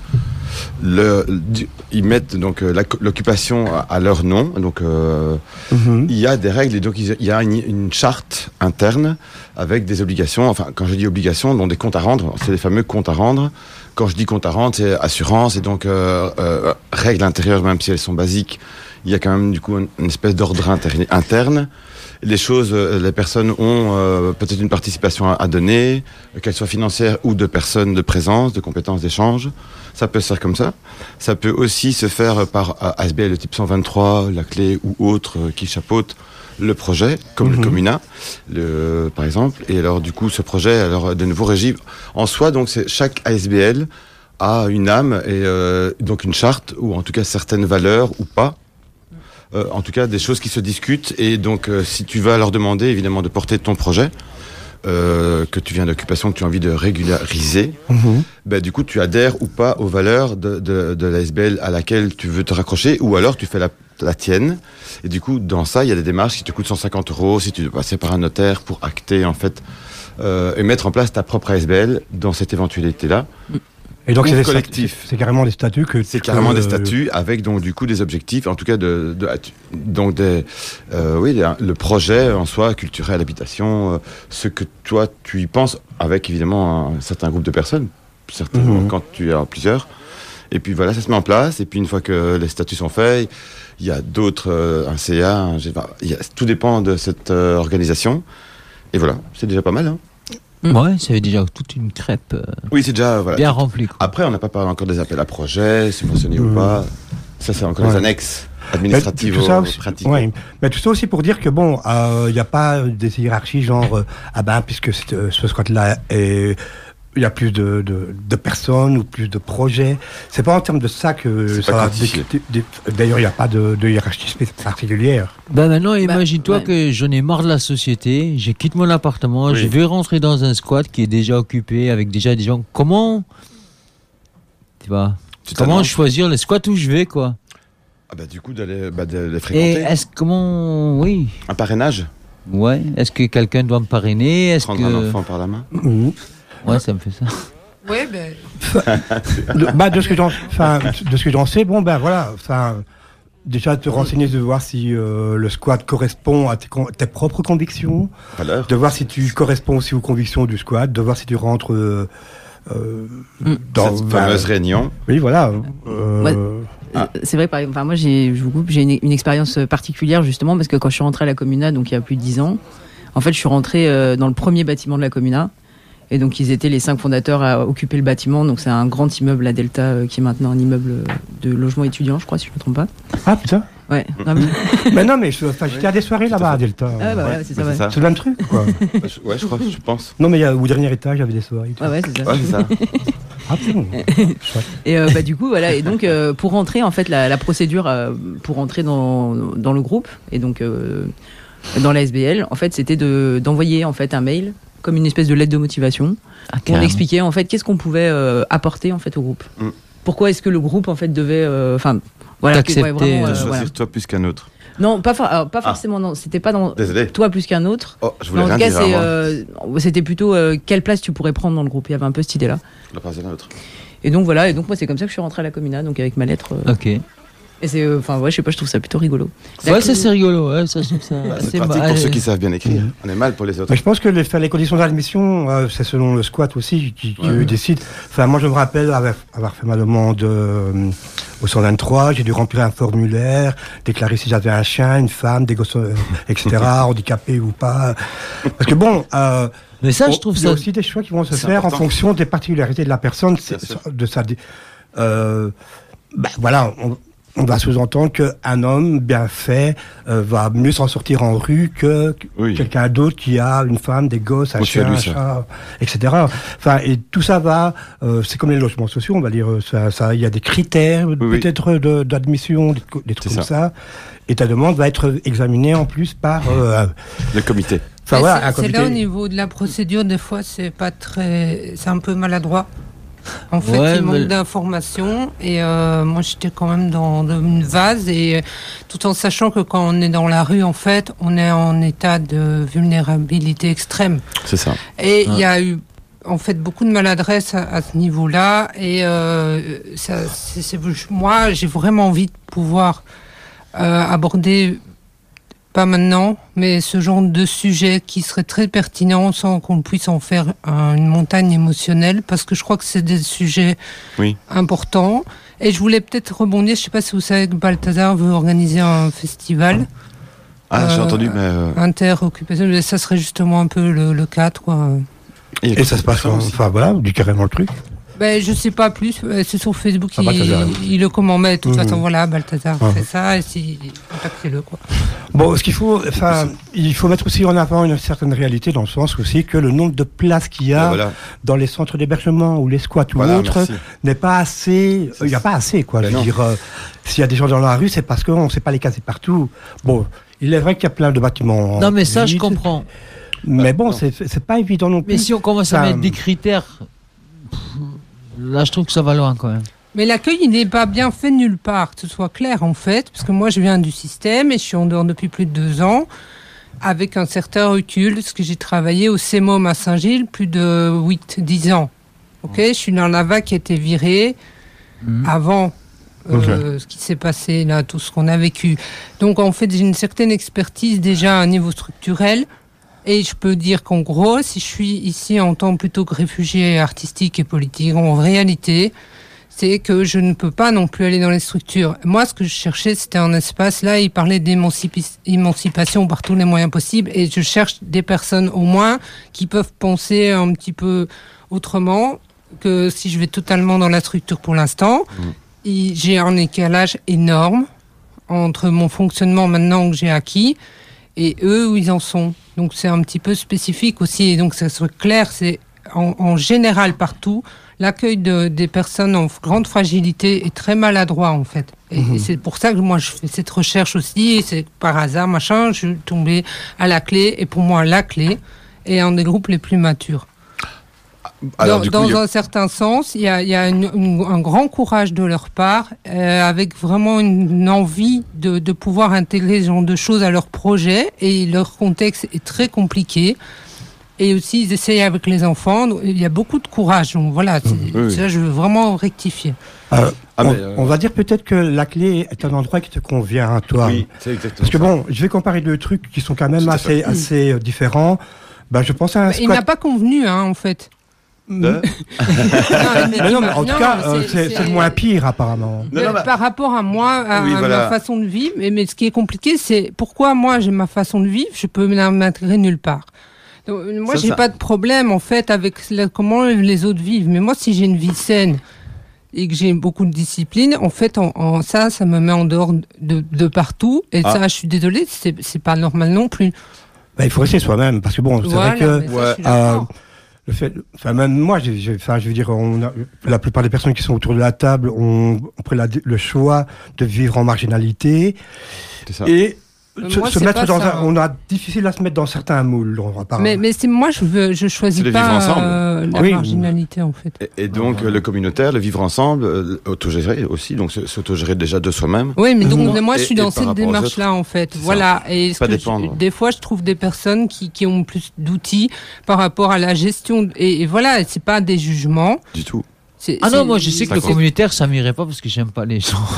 l'occupation à leur nom. Donc il y a des règles et donc il y a une charte interne avec des obligations. Enfin, quand je dis obligations, donc des comptes à rendre, c'est les fameux comptes à rendre. Quand je dis compte à rendre, c'est assurance et donc règles intérieures, même si elles sont basiques. Il y a quand même du coup une espèce d'ordre interne. Les personnes ont peut-être une participation à donner, qu'elle soit financière ou de personnes de présence, de compétences d'échange. Ça peut se faire comme ça. Ça peut aussi se faire par ASBL de type 123, la clé ou autre qui chapeaute le projet, comme le Comuna, par exemple. Et alors, du coup, ce projet, alors, de nouveau régi en soi. Donc, chaque ASBL a une âme et donc une charte, ou en tout cas certaines valeurs ou pas. En tout cas, des choses qui se discutent. Et donc, si tu vas leur demander, évidemment, de porter ton projet, que tu viens d'occupation, que tu as envie de régulariser, du coup, tu adhères ou pas aux valeurs de l'ASBL à laquelle tu veux te raccrocher, ou alors tu fais la tienne. Et du coup, dans ça, il y a des démarches qui te coûtent 150 € si tu dois passer par un notaire pour acter, en fait, et mettre en place ta propre ASBL dans cette éventualité-là. Et donc c'est collectif. C'est carrément des statuts que. C'est carrément des statuts avec donc du coup des objectifs, en tout cas donc le projet en soi, culturel, habitation, ce que toi tu y penses, avec évidemment un certain groupe de personnes, certainement quand tu es à plusieurs. Et puis voilà, ça se met en place. Et puis une fois que les statuts sont faits, il y a d'autres, un CA, tout dépend de cette organisation. Et voilà, c'est déjà pas mal. Hein. Ouais, ça fait déjà toute une crêpe oui, c'est déjà bien remplie. Après, on n'a pas parlé encore des appels à projets, subventionnés ou pas. Ça, c'est encore les annexes administratives pratiques. Ouais. Mais tout ça aussi pour dire que bon, il n'y a pas des hiérarchies genre puisque ce squat-là est il y a plus de personnes ou plus de projets. C'est pas en termes de ça que ça va. D'ailleurs, il n'y a pas de hiérarchie particulière. Maintenant, imagine-toi que j'en ai marre de la société, je quitte mon appartement, je vais rentrer dans un squat qui est déjà occupé avec déjà des gens. Comment choisir le squat où je vais, quoi? Du coup, d'aller fréquenter. Et oui. Un parrainage? Ouais. Est-ce que quelqu'un doit me parrainer? Prendre un enfant par la main? Ouais, ça me fait ça. Ouais, de ce que j'en sais, voilà, déjà te renseigner, de voir si le squat correspond à tes propres convictions, de voir si tu corresponds aussi aux convictions du squat, de voir si tu rentres dans cette fameuse réunion. Oui, voilà. C'est vrai, par exemple, moi j'ai une expérience particulière justement parce que quand je suis rentrée à la Comuna, donc il y a plus de 10 ans, en fait je suis rentrée dans le premier bâtiment de la Comuna. Et donc ils étaient les 5 fondateurs à occuper le bâtiment. Donc c'est un grand immeuble à Delta qui est maintenant un immeuble de logement étudiant, je crois, si je ne me trompe pas. Ah putain. Ouais. Mais j'étais à des soirées là-bas à Delta. Ah ouais, c'est ça. Ouais. C'est le même truc, quoi. Ouais, je crois, je pense. Non, mais au dernier étage, il y avait des soirées. Ouais, c'est ça. Ouais, c'est ça. Ah, c'est bon. Et du coup, voilà. Et donc, pour rentrer, en fait, la procédure pour rentrer dans le groupe et donc dans la SBL, en fait, c'était d'envoyer en fait un mail comme une espèce de lettre de motivation pour expliquer en fait qu'est-ce qu'on pouvait apporter en fait au groupe. Pourquoi est-ce que le groupe en fait devait t'accepter, choisir toi plus qu'un autre. Non, pas forcément. Non, c'était pas dans toi plus qu'un autre. Oh, je voulais en tout rien cas, dire c'était plutôt quelle place tu pourrais prendre dans le groupe. Il y avait un peu cette idée-là. La place d'un autre. Et donc voilà. Et donc moi, c'est comme ça que je suis rentrée à la Comuna, donc avec ma lettre. Ok. Et c'est, je sais pas, je trouve ça plutôt rigolo. Ouais, c'est rigolo. Ouais, ça, je trouve ça. C'est pratique pour ceux qui savent bien écrire. On est mal pour les autres. Mais je pense que les conditions d'admission, c'est selon le squat aussi qui décide. Enfin, moi, je me rappelle avoir fait ma demande au 123. J'ai dû remplir un formulaire, déclarer si j'avais un chien, une femme, des gosses, etc., handicapés ou pas. Parce que bon. Mais ça, je trouve ça. Il y a aussi des choix qui vont se faire en fonction des particularités de la personne, de sa. Voilà. On va sous-entendre qu'un homme bien fait va mieux s'en sortir en rue que quelqu'un d'autre qui a une femme, des gosses, un chien, un chat, etc. Enfin, et tout ça va, c'est comme les logements sociaux, on va dire, il y a des critères peut-être d'admission, des trucs comme ça. Et ta demande va être examinée en plus par le comité. Enfin, voilà, c'est là au niveau de la procédure, des fois, c'est un peu maladroit. En fait, il manque d'informations et moi j'étais quand même dans une vase et tout en sachant que quand on est dans la rue, en fait, on est en état de vulnérabilité extrême. C'est ça. Et il y a eu en fait beaucoup de maladresse à ce niveau-là et moi j'ai vraiment envie de pouvoir aborder, pas maintenant, mais ce genre de sujet qui serait très pertinent sans qu'on puisse en faire une montagne émotionnelle, parce que je crois que c'est des sujets importants. Et je voulais peut-être rebondir, je ne sais pas si vous savez que Balthazar veut organiser un festival. Ah, j'ai entendu, mais... Interoccupation, mais ça serait justement un peu le cadre, quoi. Et ça se passe, voilà, du carrément le truc. Ben, je sais pas plus, c'est sur Facebook, il le comment, mais de toute façon, voilà, Balthazar fait ça, et contactez-le, quoi. Bon, il faut mettre aussi en avant une certaine réalité, dans le sens aussi que le nombre de places qu'il y a dans les centres d'hébergement ou les squats ou autres n'est pas assez, il n'y a pas assez, quoi. Je veux dire, s'il y a des gens dans la rue, c'est parce qu'on ne sait pas les caser partout. Bon, il est vrai qu'il y a plein de bâtiments. Non, mais ça, je comprends. Mais bon, c'est pas évident non plus. Mais si on commence à mettre des critères, là, je trouve que ça va loin quand même. Mais l'accueil, il n'est pas bien fait nulle part, que ce soit clair en fait, parce que moi je viens du système et je suis en dehors depuis plus de 2 ans, avec un certain recul, parce que j'ai travaillé au CEMOM à Saint-Gilles plus de 8-10 ans. Ok, je suis dans la vague qui a été virée avant ce qui s'est passé là, tout ce qu'on a vécu. Donc en fait, j'ai une certaine expertise déjà à un niveau structurel. Et je peux dire qu'en gros, si je suis ici en tant plutôt que réfugié artistique et politique, en réalité, c'est que je ne peux pas non plus aller dans les structures. Moi, ce que je cherchais, c'était un espace. Là, il parlait d'émancipation par tous les moyens possibles. Et je cherche des personnes, au moins, qui peuvent penser un petit peu autrement que si je vais totalement dans la structure pour l'instant. J'ai un décalage énorme entre mon fonctionnement maintenant que j'ai acquis et eux où ils en sont. Donc c'est un petit peu spécifique aussi. Et donc ça soit clair, c'est en général partout, l'accueil des personnes en grande fragilité est très maladroit en fait. Et c'est pour ça que moi je fais cette recherche aussi. Et c'est par hasard, je suis tombée à la clé. Et pour moi, la clé est un des groupes les plus matures. Alors, dans un certain sens, il y a un grand courage de leur part, avec vraiment une envie de pouvoir intégrer ce genre de choses à leur projet. Et leur contexte est très compliqué. Et aussi, ils essayent avec les enfants. Il y a beaucoup de courage. Donc voilà, ça, je veux vraiment rectifier. On va dire peut-être que la clé est un endroit qui te convient à toi. Oui, c'est exactement Parce que ça. bon, je vais comparer deux trucs qui sont quand même assez différents. Je pense à un squat. Il n'a pas convenu, en fait. Mais en tout cas, c'est le moins pire apparemment. Par rapport à moi, à ma façon de vivre, mais ce qui est compliqué, c'est pourquoi moi j'ai ma façon de vivre, je peux m'intégrer nulle part. Donc, moi, j'ai pas de problème en fait avec comment les autres vivent. Mais moi, si j'ai une vie saine et que j'ai beaucoup de discipline, en fait, ça me met en dehors de partout. Et ça, je suis désolée, c'est pas normal non plus. Il faut rester soi-même parce que bon, c'est vrai que le fait, même moi, je veux dire, la plupart des personnes qui sont autour de la table ont pris le choix de vivre en marginalité. C'est ça. Et se mettre dans on a difficile à se mettre dans certains moules. Mais c'est moi, je choisis pas la marginalité en fait. Et donc le communautaire, le vivre ensemble, autogérer aussi, donc s'autogérer déjà de soi-même. Oui, mais donc moi je suis dans cette démarche-là en fait. Voilà. Et des fois, je trouve des personnes qui ont plus d'outils par rapport à la gestion. Et voilà, c'est pas des jugements. Du tout. Non, moi je sais que le communautaire ça m'irait pas parce que j'aime pas les gens.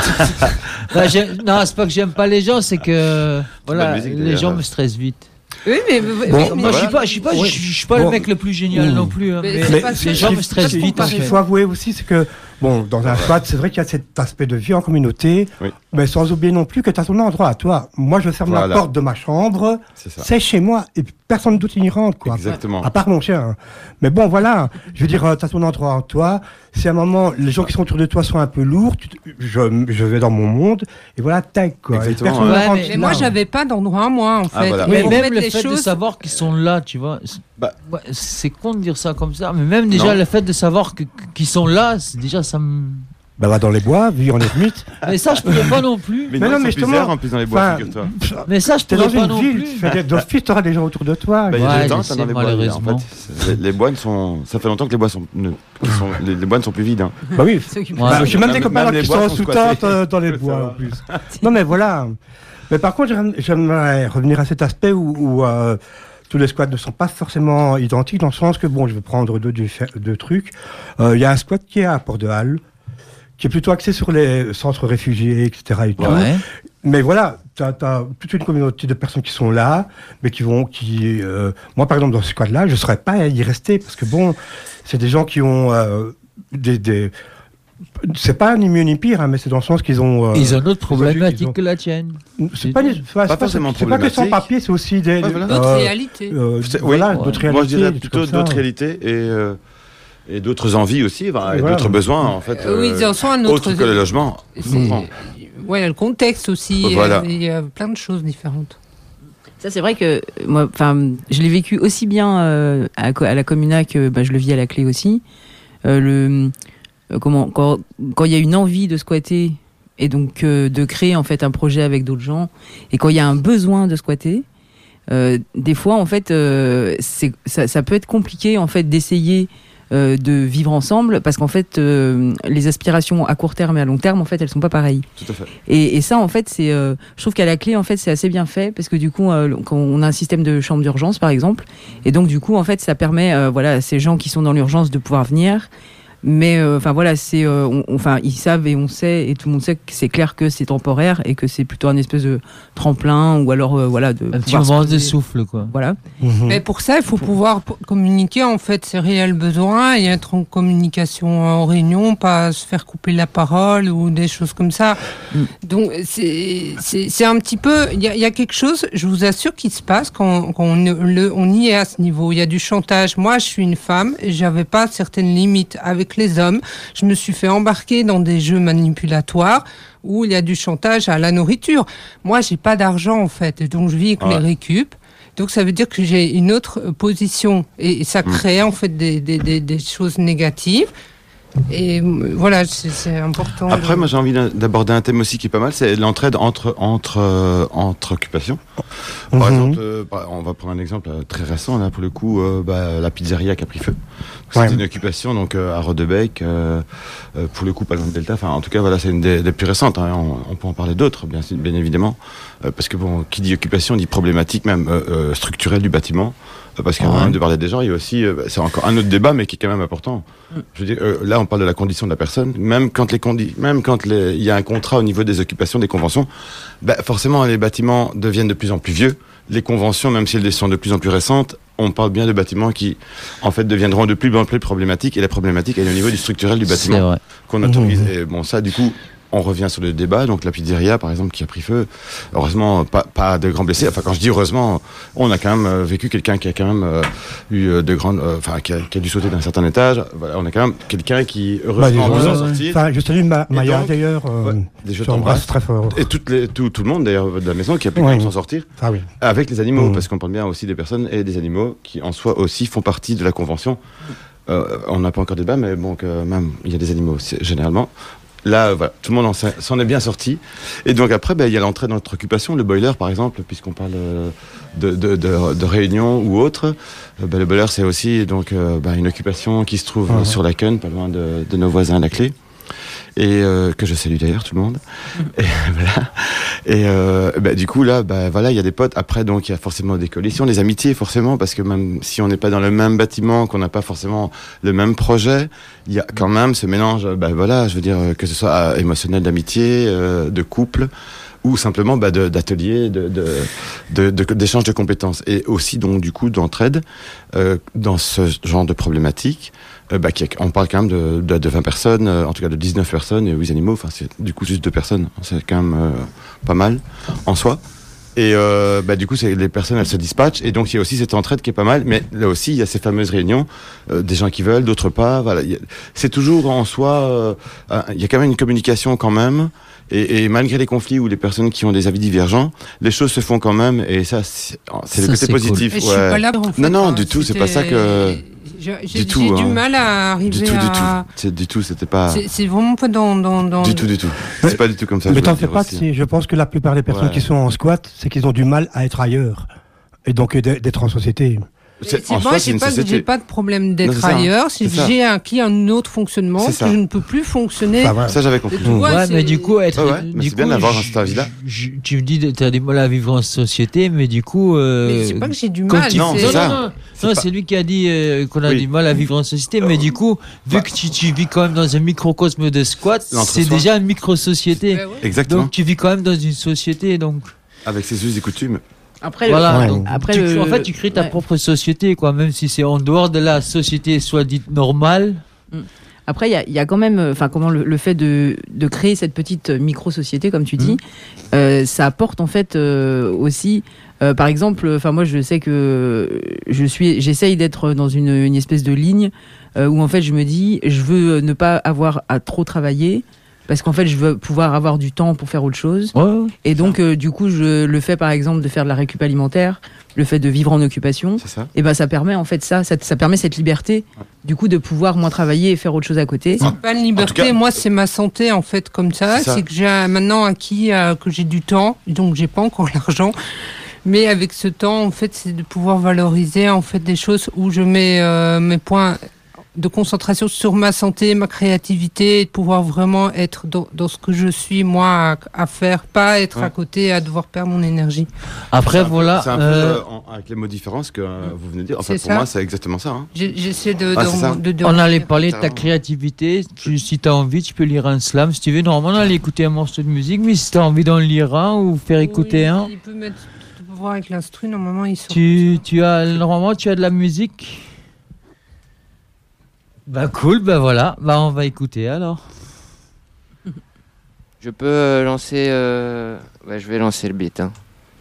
Non, c'est pas que j'aime pas les gens, c'est que voilà, les gens me stressent vite. Oui, mais moi je suis pas le mec le plus génial non plus. Mais les gens me stressent vite. Ce qu'il faut avouer aussi, c'est que dans un squat, c'est vrai qu'il y a cet aspect de vie en communauté, mais sans oublier non plus que tu as ton endroit à toi. Moi, je ferme la porte de ma chambre, c'est chez moi, et personne d'autre n'y rentre, quoi. Exactement. À part mon chien. Mais bon, voilà, je veux dire, tu as ton endroit à toi. Si à un moment, les gens qui sont autour de toi sont un peu lourds, je vais dans mon monde, et voilà, tac, quoi. Mais moi, j'avais pas d'endroit à moi, en fait. Mais même le fait de savoir qu'ils sont là, tu vois, c'est con de dire ça comme ça, mais même déjà le fait de savoir qu'ils sont là, déjà ça me... va dans les bois, vivre en ermite. Mais ça, je pourrais pas non plus. Mais non, mais justement, en plus dans les bois, figure-toi. Mais ça, je pourrais pas non plus. D'office, tu auras des gens autour de toi. Il y a des temps, dans les bois, en fait. Les bois ça fait longtemps que les bois les bois ne sont plus vides. Hein. Oui. J'ai même des copains qui sont sous tente dans les bois, en plus. Non, mais voilà. Mais par contre, j'aimerais revenir à cet aspect où tous les squats ne sont pas forcément identiques, dans le sens que, je vais prendre deux trucs. Il y a un squat qui est à Port-de-Halle, qui est plutôt axé sur les centres réfugiés, etc. Et tout. Mais voilà, tu as toute une communauté de personnes qui sont là, mais moi, par exemple, dans ce squat-là, je ne saurais pas à y rester, parce que c'est des gens qui ont c'est pas ni mieux ni pire, mais c'est dans le sens qu'ils ont... ils ont d'autres problématiques que la tienne. C'est pas forcément problématique. C'est pas que sans papier, c'est aussi d'autres réalités. D'autres réalités. Moi, je dirais plutôt d'autres réalités et d'autres envies aussi, et d'autres besoins, en fait. Ils en sont un autre... Autre que le logement. Le contexte aussi. Il y a plein de choses différentes. Ça, c'est vrai que moi, je l'ai vécu aussi bien à la Communa que je le vis à la Clé aussi. Quand il y a une envie de squatter et donc de créer en fait un projet avec d'autres gens, et quand il y a un besoin de squatter, des fois en fait ça peut être compliqué en fait d'essayer de vivre ensemble, parce qu'en fait, les aspirations à court terme et à long terme, en fait, elles sont pas pareilles. Tout à fait. Et ça, en fait, c'est, je trouve qu'à la clé, en fait, c'est assez bien fait, parce que du coup, quand on a un système de chambre d'urgence, par exemple, et donc du coup, en fait, ça permet, voilà, à ces gens qui sont dans l'urgence de pouvoir venir. Mais enfin voilà, c'est, enfin ils savent et on sait et tout le monde sait que c'est clair que c'est temporaire et que c'est plutôt un espèce de tremplin ou alors voilà de un petit moment de souffle quoi. Voilà. Mais pour ça, il faut pouvoir communiquer en fait ses réels besoins et être en communication en réunion, pas se faire couper la parole ou des choses comme ça. Donc c'est un petit peu, il y a quelque chose, je vous assure, qui se passe quand on y est à ce niveau. Il y a du chantage. Moi, je suis une femme et j'avais pas certaines limites avec les hommes. Je me suis fait embarquer dans des jeux manipulatoires où il y a du chantage à la nourriture. Moi, j'ai pas d'argent en fait, et donc je vis avec les récup. Donc ça veut dire que j'ai une autre position et ça crée en fait des choses négatives. Et voilà, c'est important. Après, moi, j'ai envie d'aborder un thème aussi qui est pas mal, c'est l'entraide entre occupations. Par exemple, on va prendre un exemple très récent, là, pour le coup, la pizzeria qui a pris feu. C'était une occupation, donc, à Rodebeek, pour le coup, pas loin de Delta. Enfin, en tout cas, voilà, c'est une des plus récentes, hein. On peut en parler d'autres, bien évidemment. Parce que bon, qui dit occupation, dit problématique, même, structurelle du bâtiment. Parce qu'il y a même de parler des gens, il y a aussi, c'est encore un autre débat, mais qui est quand même important. Je veux dire, là, on parle de la condition de la personne. Même quand il y a un contrat au niveau des occupations, des conventions, forcément, les bâtiments deviennent de plus en plus vieux. Les conventions, même si elles sont de plus en plus récentes, on parle bien de bâtiments qui, en fait, deviendront de plus en plus problématiques. Et la problématique, elle est au niveau du structurel du bâtiment qu'on autorise. Et bon, ça, du coup, on revient sur le débat, donc la pizzeria par exemple qui a pris feu, heureusement pas de grands blessés, enfin quand je dis heureusement, on a quand même vécu quelqu'un qui a quand même eu de grandes, enfin qui a dû sauter d'un certain étage, voilà, on a quand même quelqu'un qui heureusement peut s'en sortir. Enfin, je salue Maya d'ailleurs, je t'embrasse très fort. Et tout le monde d'ailleurs de la maison qui a pu quand même s'en sortir, avec les animaux, parce qu'on parle bien aussi des personnes et des animaux qui en soi aussi font partie de la convention. On n'a pas encore débat, mais bon, même il y a des animaux généralement. Là, voilà, tout le monde s'en est bien sorti. Et donc après, il y a l'entrée dans notre occupation, le boiler par exemple, puisqu'on parle de réunion ou autre. Le boiler, c'est aussi donc une occupation qui se trouve sur la Queune, pas loin de nos voisins à la clé. Et que je salue d'ailleurs tout le monde. Et voilà. Et du coup là, voilà, il y a des potes. Après, donc il y a forcément des coalitions, des amitiés, forcément, parce que même si on n'est pas dans le même bâtiment, qu'on n'a pas forcément le même projet, il y a quand même ce mélange. Voilà, je veux dire que ce soit émotionnel, d'amitié, de couple, ou simplement d'ateliers, d'échange de compétences, et aussi donc du coup d'entraide dans ce genre de problématiques. On parle quand même de 20 personnes, en tout cas de 19 personnes et 8 animaux, enfin c'est du coup juste 2 personnes, c'est quand même pas mal en soi. Et du coup les personnes elles se dispatchent, et donc il y a aussi cette entraide qui est pas mal, mais là aussi il y a ces fameuses réunions, des gens qui veulent, d'autres pas, voilà, c'est toujours en soi, il y a quand même une communication quand même. Et malgré les conflits ou les personnes qui ont des avis divergents, les choses se font quand même, et ça c'est le côté positif. Cool. Je suis pas là pour non, du tout, c'est pas ça que. J'ai du mal à arriver à. Du tout, c'était pas. C'est vraiment pas dans. Du tout. C'est pas du tout comme ça. Mais t'en fais pas, je pense que la plupart des personnes qui sont en squat, c'est qu'ils ont du mal à être ailleurs. Et donc d'être en société. Moi, j'ai pas de problème d'être ailleurs. Si j'ai acquis un autre fonctionnement, que je ne peux plus fonctionner. Ça, j'avais compris. Mais du coup, c'est bien d'avoir cette avis-là. Tu me dis que tu as du mal à vivre en société, mais du coup. Mais c'est pas que j'ai du mal. Non, c'est lui qui a dit qu'on a du mal à vivre en société, mais du coup, vu que tu vis quand même dans un microcosme de squat, c'est déjà une micro-société. Exactement. Donc tu vis quand même dans une société, donc. Avec ses us et coutumes. Après, voilà, en fait, tu crées ta propre société, quoi, même si c'est en dehors de la société soit dite normale. Après, il y a quand même, le fait de créer cette petite micro-société, comme tu dis, ça apporte en fait aussi, par exemple, moi je sais que j'essaye d'être dans une espèce de ligne où en fait je me dis, je veux ne pas avoir à trop travailler. Parce qu'en fait, je veux pouvoir avoir du temps pour faire autre chose. Et donc, du coup, le fait, par exemple, de faire de la récup alimentaire, le fait de vivre en occupation, et ça permet en fait ça permet cette liberté, du coup, de pouvoir moins travailler et faire autre chose à côté. C'est pas une liberté, moi, c'est ma santé, en fait, comme ça. C'est que j'ai maintenant acquis que j'ai du temps, donc j'ai pas encore l'argent. Mais avec ce temps, en fait, c'est de pouvoir valoriser, en fait, des choses où je mets mes points de concentration sur ma santé, ma créativité, et de pouvoir vraiment être dans ce que je suis, moi, à faire, pas être à côté, à devoir perdre mon énergie. Après, voilà. C'est un peu avec les mots différents ce que vous venez de dire. En fait, pour moi, c'est exactement ça. Hein. J'essaie de on allait parler de ta créativité. Si tu as envie, tu peux lire un slam. Si tu veux, normalement, on allait écouter un morceau de musique, mais si tu as envie d'en lire un ou faire écouter un. Il peut mettre, tu peux voir avec l'instru, normalement, il sort. Normalement, tu as de la musique. Bah cool, bah voilà, bah on va écouter alors. Je peux lancer... Bah, je vais lancer le beat. Hein.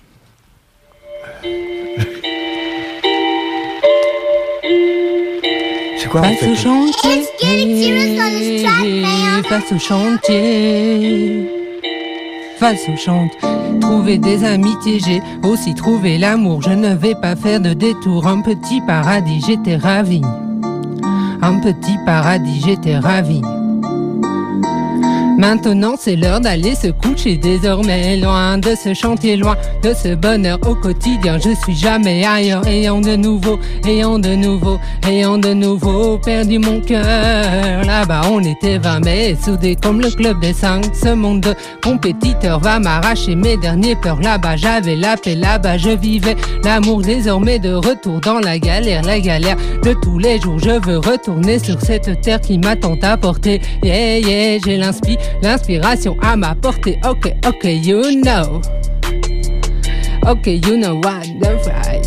C'est quoi Face au chantier, face au chantier, face au chantier. Trouver des amitiés, j'ai aussi trouvé l'amour. Je ne vais pas faire de détour. Un petit paradis, j'étais ravi. Un petit paradis, j'étais ravi. Maintenant c'est l'heure d'aller se coucher désormais, loin de ce chantier, loin de ce bonheur au quotidien. Je suis jamais ailleurs, ayant de nouveau perdu mon cœur. Là-bas on était 20 mais soudés comme le club des 5. Ce monde de compétiteurs va m'arracher mes derniers peurs. Là-bas j'avais la paix, là-bas je vivais l'amour. Désormais de retour dans la galère de tous les jours. Je veux retourner sur cette terre qui m'a tant apporté. Yeah yeah, j'ai l'inspiration à ma portée. Ok, you know. Ok, you know what the fuck.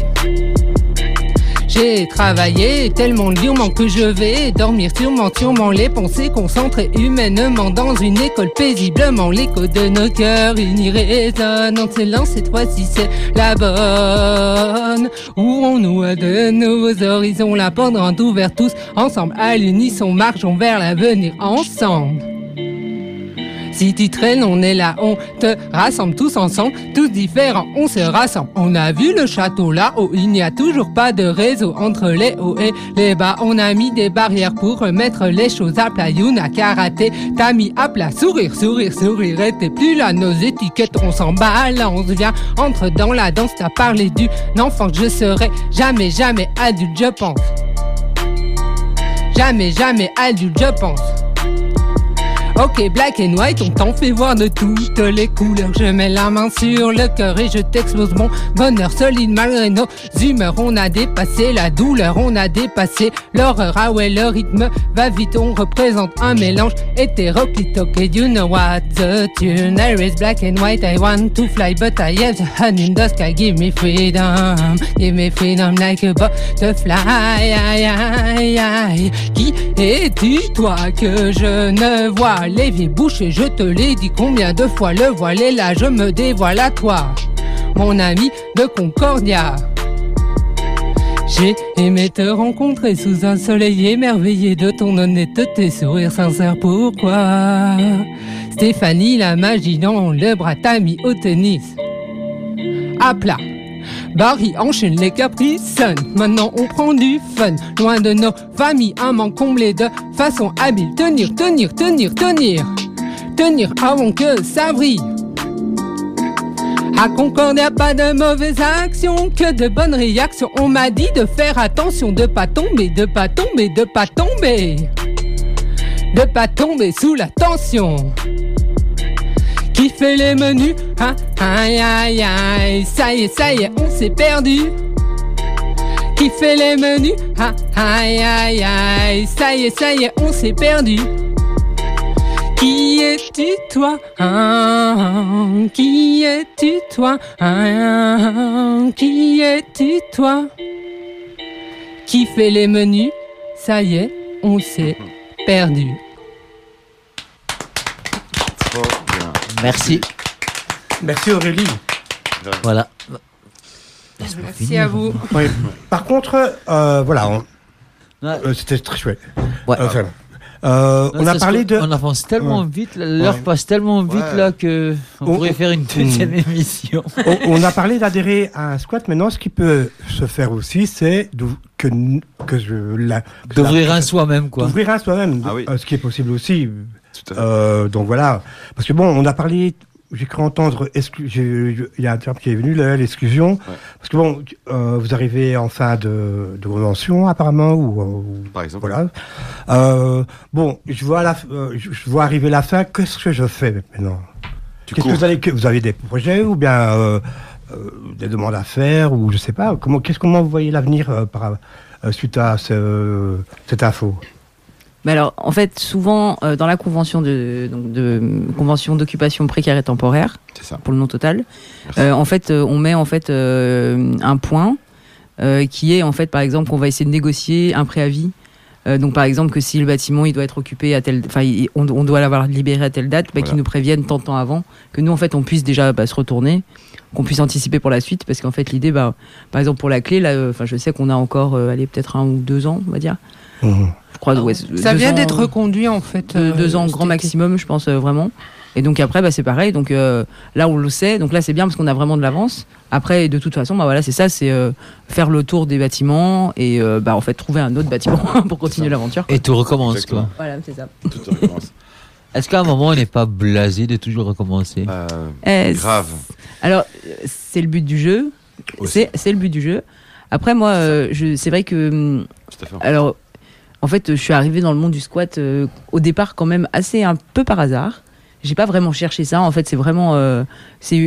J'ai travaillé tellement durement que je vais dormir sûrement les pensées concentrées humainement dans une école paisiblement. L'écho de nos cœurs unis résonne en silence. Cette fois-ci c'est la bonne. Ouvrons-nous à de nouveaux horizons. La porte grande ouverte tous ensemble à l'unisson. Marchons vers l'avenir ensemble. Si tu traînes, on est là, on te rassemble tous ensemble, tous différents, on se rassemble. On a vu le château là-haut, il n'y a toujours pas de réseau entre les hauts et les bas. On a mis des barrières pour remettre les choses à plat. Yuna karaté, t'as mis à plat. Sourire, et t'es plus là, nos étiquettes, on s'en balance. Viens, entre dans la danse, t'as parlé du enfant que je serai jamais adulte, je pense. Jamais adulte, je pense. Ok, black and white, on t'en fait voir de toutes les couleurs. Je mets la main sur le cœur et je t'explose mon bonheur solide malgré nos humeurs. On a dépassé la douleur, on a dépassé l'horreur. Ah ouais, le rythme va vite, on représente un mélange hétéroclite. Ok, you know what the tune. There is black and white, I want to fly, but I have the hand in the sky. Give me freedom like a butterfly. Qui es-tu, toi, que je ne vois les vieilles bouchées, je te l'ai dit combien de fois, le voile est là, je me dévoile à toi, mon ami de Concordia. J'ai aimé te rencontrer sous un soleil émerveillé de ton honnêteté, sourire sincère, pourquoi Stéphanie, la magie dans le bras, t'a mis au tennis à plat. Barry enchaîne les caprices, maintenant on prend du fun. Loin de nos familles, un manque comblé de façon habile. Tenir avant que ça brille. À Concordia, pas de mauvaises actions, que de bonnes réactions. On m'a dit de faire attention, de pas tomber sous la tension. Qui fait les menus? Aïe, ça y est, on s'est perdu. Qui fait les menus? Aïe, ça y est, on s'est perdu. Qui es-tu toi? Qui es-tu toi? Qui es-tu toi? Qui fait les menus? Ça y est, on s'est perdu. Merci. Merci Aurélie. Voilà. Merci à vous. Oui. Par contre, voilà, c'était très chouette. Ouais. On a parlé de... On avance tellement vite, l'heure passe tellement vite là que on pourrait faire une deuxième émission. On a parlé d'adhérer à un squat. Maintenant, ce qui peut se faire aussi, c'est d'ouvrir un soi-même, quoi. D'ouvrir un soi-même, Ah oui. Ce qui est possible aussi. Donc voilà, parce que bon, on a parlé j'ai cru entendre, il y a un terme qui est venu, là, l'exclusion. Ouais. Parce que bon, vous arrivez en fin de convention, apparemment, ou Par exemple. voilà. Bon, je vois arriver la fin, qu'est-ce que je fais maintenant? Qu'est-ce que vous avez des projets, ou bien des demandes à faire, ou je sais pas, comment vous voyez l'avenir suite à cette info? Mais alors, en fait, souvent, dans la convention convention d'occupation précaire et temporaire, C'est ça. pour le nom total, en fait, on met en fait un point qui est en fait, par exemple, qu'on va essayer de négocier un préavis. Donc, par exemple, que si le bâtiment il doit être occupé à on doit l'avoir libéré à telle date, Voilà. qu'ils nous préviennent tant de temps avant, que nous en fait on puisse déjà se retourner, qu'on puisse anticiper pour la suite, parce qu'en fait l'idée, par exemple pour la clé, là, je sais qu'on a encore, peut-être 1 ou 2 ans, on va dire. Mmh. Je crois, Ça vient d'être reconduit en fait. 2 ans cet grand été. maximum, je pense vraiment. Et donc après, c'est pareil. Donc là, on le sait. Donc là, c'est bien parce qu'on a vraiment de l'avance. Après, de toute façon, voilà, c'est ça, c'est faire le tour des bâtiments et en fait trouver un autre bâtiment pour continuer l'aventure. Et tout recommence, Exactement. quoi. Voilà, c'est ça. Tout recommence. Est-ce qu'à un moment, on n'est pas blasé de toujours recommencer? Grave. Alors, c'est le but du jeu. Aussi. C'est le but du jeu. Après, moi, c'est vrai que. Tout à fait. Alors, en fait, je suis arrivée dans le monde du squat au départ quand même un peu par hasard. J'ai pas vraiment cherché ça. En fait, c'est vraiment c'est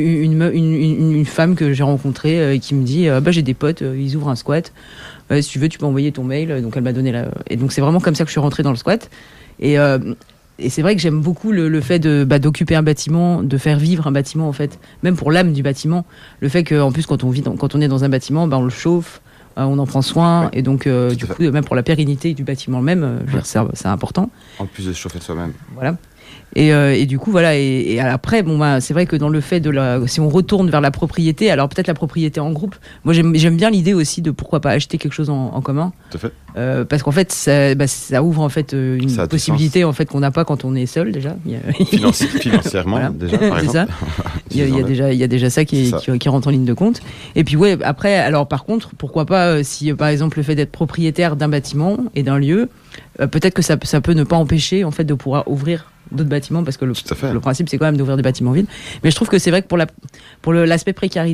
une femme que j'ai rencontrée qui me dit j'ai des potes, ils ouvrent un squat. Si tu veux, tu peux envoyer ton mail. Donc elle m'a donné et donc c'est vraiment comme ça que je suis rentrée dans le squat. Et c'est vrai que j'aime beaucoup le fait d'occuper un bâtiment, de faire vivre un bâtiment en fait, même pour l'âme du bâtiment. Le fait qu'en plus quand on est dans un bâtiment, on le chauffe. On en prend soin, Ouais, et donc du coup, même pour la pérennité du bâtiment même, je veux dire, c'est important. En plus de se chauffer de soi-même. Voilà. Et du coup, voilà. Et après, c'est vrai que dans le fait si on retourne vers la propriété, alors peut-être la propriété en groupe. Moi, j'aime bien l'idée aussi de pourquoi pas acheter quelque chose en commun. Tout à fait. Parce qu'en fait, ça ouvre en fait une Ça a du possibilité en fait qu'on n'a pas quand on est seul déjà. Financièrement, Voilà. déjà, par C'est exemple. ça. Il y a déjà ça qui rentre en ligne de compte. Et puis après, alors par contre, pourquoi pas si par exemple le fait d'être propriétaire d'un bâtiment et d'un lieu, peut-être que ça peut ne pas empêcher en fait de pouvoir ouvrir d'autres bâtiments, parce que le principe c'est quand même d'ouvrir des bâtiments vides. Mais je trouve que c'est vrai que pour l'aspect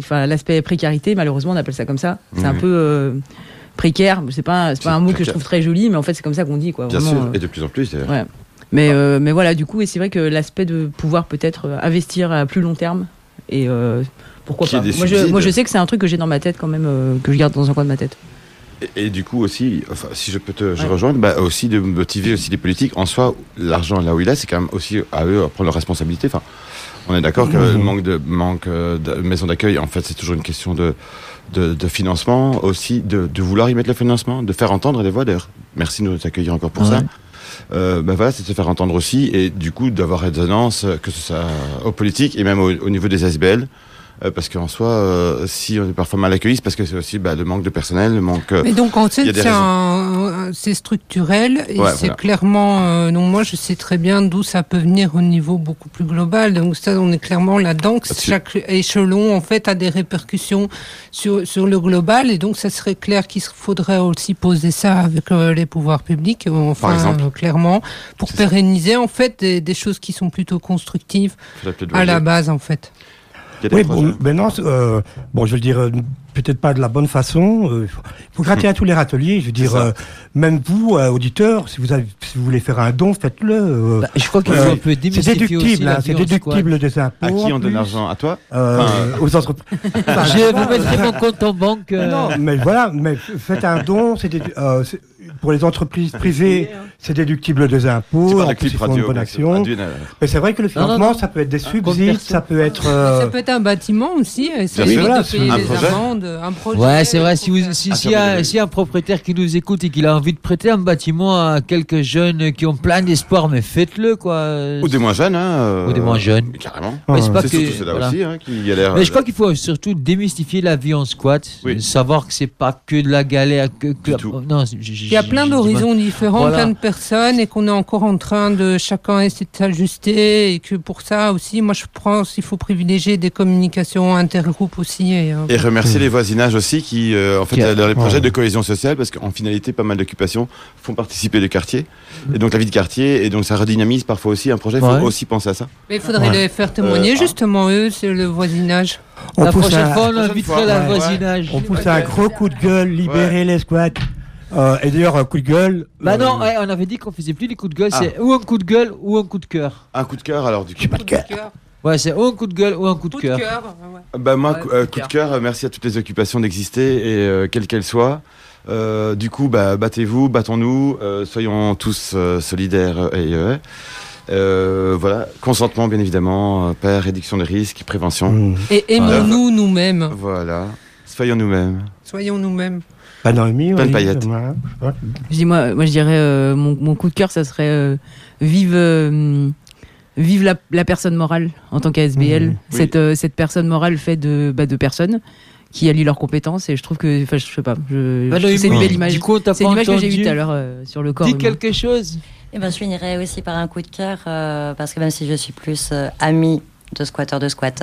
précarité, malheureusement on appelle ça comme ça. C'est un peu précaire. C'est pas un mot que je trouve très joli, mais en fait c'est comme ça qu'on dit, quoi. Bien vraiment, sûr, et de plus en plus d'ailleurs. Ouais. Mais voilà, du coup, et c'est vrai que l'aspect de pouvoir peut-être investir à plus long terme, et pourquoi pas. Moi je sais que c'est un truc que j'ai dans ma tête quand même, que je garde dans un coin de ma tête. Et du coup aussi, si je peux je rejoindre, aussi de motiver aussi les politiques. En soi, l'argent là où il est, c'est quand même aussi à eux à prendre leurs responsabilités. Enfin, on est d'accord que le manque de maisons d'accueil, en fait, c'est toujours une question de financement, aussi de vouloir y mettre le financement, de faire entendre les voix. D'ailleurs, merci de nous accueillir encore pour ça. Voilà, c'est de se faire entendre aussi, et du coup d'avoir résonance, que ce soit aux politiques et même au niveau des ASBL. Parce qu'en soi, si on est parfois mal accueilli, c'est parce que c'est aussi le manque de personnel, le manque. Mais donc en fait, il y a des raisons. c'est structurel et Ouais, c'est voilà. clairement. Donc moi, je sais très bien d'où ça peut venir au niveau beaucoup plus global. Donc ça, on est clairement là-dedans. Que chaque échelon, en fait, a des répercussions sur le global, et donc ça serait clair qu'il faudrait aussi poser ça avec les pouvoirs publics. Enfin, Par exemple. clairement, pour pérenniser en fait des choses qui sont plutôt constructives à la base, en fait. Oui, maintenant, je vais le dire peut-être pas de la bonne façon. Il faut gratter à tous les râteliers. Je veux dire, même vous, auditeurs, si vous voulez faire un don, faites-le. Je crois qu'il faut un peu c'est démystifier aussi déductible, la c'est vie en déductible squat. des impôts. À qui on donne en plus. l'argent? À toi? Aux entreprises. Je vous mettrai mon compte en banque. Non, mais voilà, mais faites un don. Pour les entreprises privées, c'est déductible des impôts. C'est pas En de plus, clip ils font une radio, bonne bien sûr. action. Adune, Mais c'est vrai que le financement, ça peut être des subsides, ça peut être. Ça peut être un bâtiment aussi. Essayer sûr. Voilà, de payer un les projet. amendes, un projet. Ouais, c'est vrai. S'il y a un propriétaire qui nous écoute et qu'il a envie de prêter un bâtiment à quelques jeunes qui ont plein d'espoir, mais faites-le, quoi. Ou des moins jeunes, Ou des moins jeunes. Carrément. Mais c'est pas C'est que- surtout ceux-là voilà. aussi, qui a l'air. Mais je crois qu'il faut surtout démystifier la vie en squat, savoir que c'est pas que de la galère, non, Il y a plein d'horizons différents, Voilà. plein de personnes, et qu'on est encore en train de chacun essayer de s'ajuster, et que pour ça aussi, moi je pense qu'il faut privilégier des communications intergroupes aussi. Et remercier les voisinages aussi qui, en fait, dans les projets de cohésion sociale, parce qu'en finalité, pas mal d'occupations font participer les quartiers, et donc la vie de quartier, et donc ça redynamise parfois aussi un projet. Il faut aussi penser à ça. Mais il faudrait les faire témoigner justement, eux, c'est le voisinage. La prochaine fois, on inviterait le voisinage. On pousse un gros coup de gueule, libérer les squats. Et d'ailleurs, un coup de gueule. Bah non, on avait dit qu'on faisait plus des coups de gueule, c'est ou un coup de gueule ou un coup de cœur. Un coup de cœur, alors du coup. Pas de cœur. Ouais, c'est ou un coup de gueule ou un coup de cœur. Bah moi, coup de cœur, merci à toutes les occupations d'exister, et quelles qu'elles soient. Du coup, bah, battez-vous, battons-nous, soyons tous solidaires voilà, consentement bien évidemment, paix, réduction des risques, prévention. Et aimons-nous nous-mêmes. Voilà, soyons nous-mêmes. Soyons nous-mêmes. Pas dans le milieu. Plein de paillettes. Je dis moi je dirais mon coup de cœur, ça serait vive la personne morale en tant qu'ASBL. Cette personne morale faite de personnes qui allient leurs compétences, et je trouve que, enfin, je sais pas, c'est une belle image. Du coup, c'est l'image que j'ai vue tout à l'heure sur le corps. Dis quelque chose. Eh ben, je finirais aussi par un coup de cœur, parce que même si je suis plus amie de squatteurs,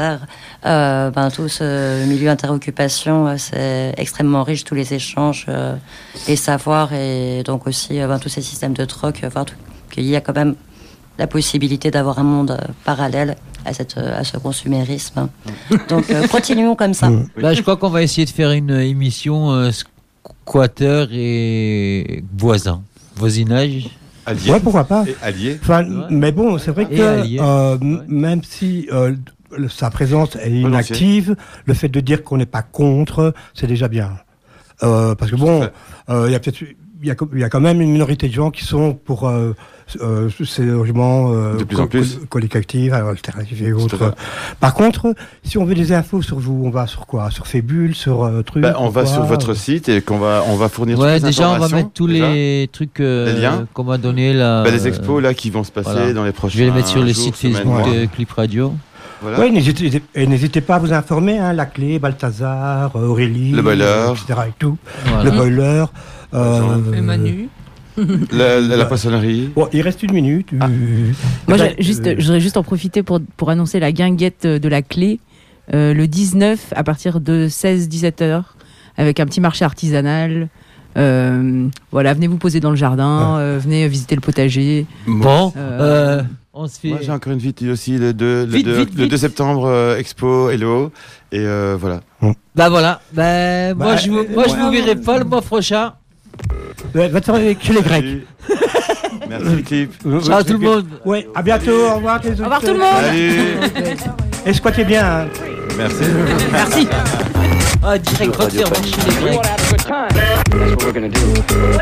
tout ce milieu interoccupation, c'est extrêmement riche, tous les échanges, les savoirs, et donc aussi tous ces systèmes de troc, qu'il y a quand même la possibilité d'avoir un monde parallèle à ce consumérisme. Donc continuons comme ça. Là, je crois qu'on va essayer de faire une émission squatter et voisinage. Alliés. Ouais, pourquoi pas. Et alliés. Enfin, mais bon, c'est vrai que même si sa présence est inactive, le fait de dire qu'on n'est pas contre, c'est déjà bien. Parce que bon, il y a quand même une minorité de gens qui sont pour ces logements de plus en plus collectifs, alternatifs et autres. Par contre, si on veut des infos sur vous, on va sur quoi? Sur Fébule, sur trucs? On va sur votre site, et on va fournir toutes les déjà informations. on va mettre tous les trucs les liens qu'on m'a donné là. Les expos là qui vont se passer dans les prochains jours. Je vais les mettre sur le site Facebook de Clip Radio. Voilà. Oui, n'hésitez pas à vous informer, La Clé, Balthazar, Aurélie, le boiler, etc. et tout. Voilà. Le boiler. Manu. La poissonnerie. Bon, il reste 1 minute. Moi, je voudrais juste en profiter pour annoncer la guinguette de la Clé le 19 à partir de 16-17 heures, avec un petit marché artisanal. Voilà, venez vous poser dans le jardin, venez visiter le potager. Bon, on se fait. Moi, j'ai encore une vidéo aussi le 2 septembre, Expo Hello, et voilà. Bah voilà, moi je vous verrai pas le mois prochain. Va te faire avec les Grecs. Merci Clip. Ciao tout le monde. Ouais, à bientôt. Au revoir. Au revoir tout le monde. Salut. Et squattez bien. Merci. Merci. Ah, direct, va faire marcher les Grecs. That's what we're gonna do. We're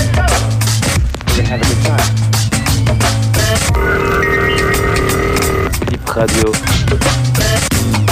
gonna have a good time. Clip Radio.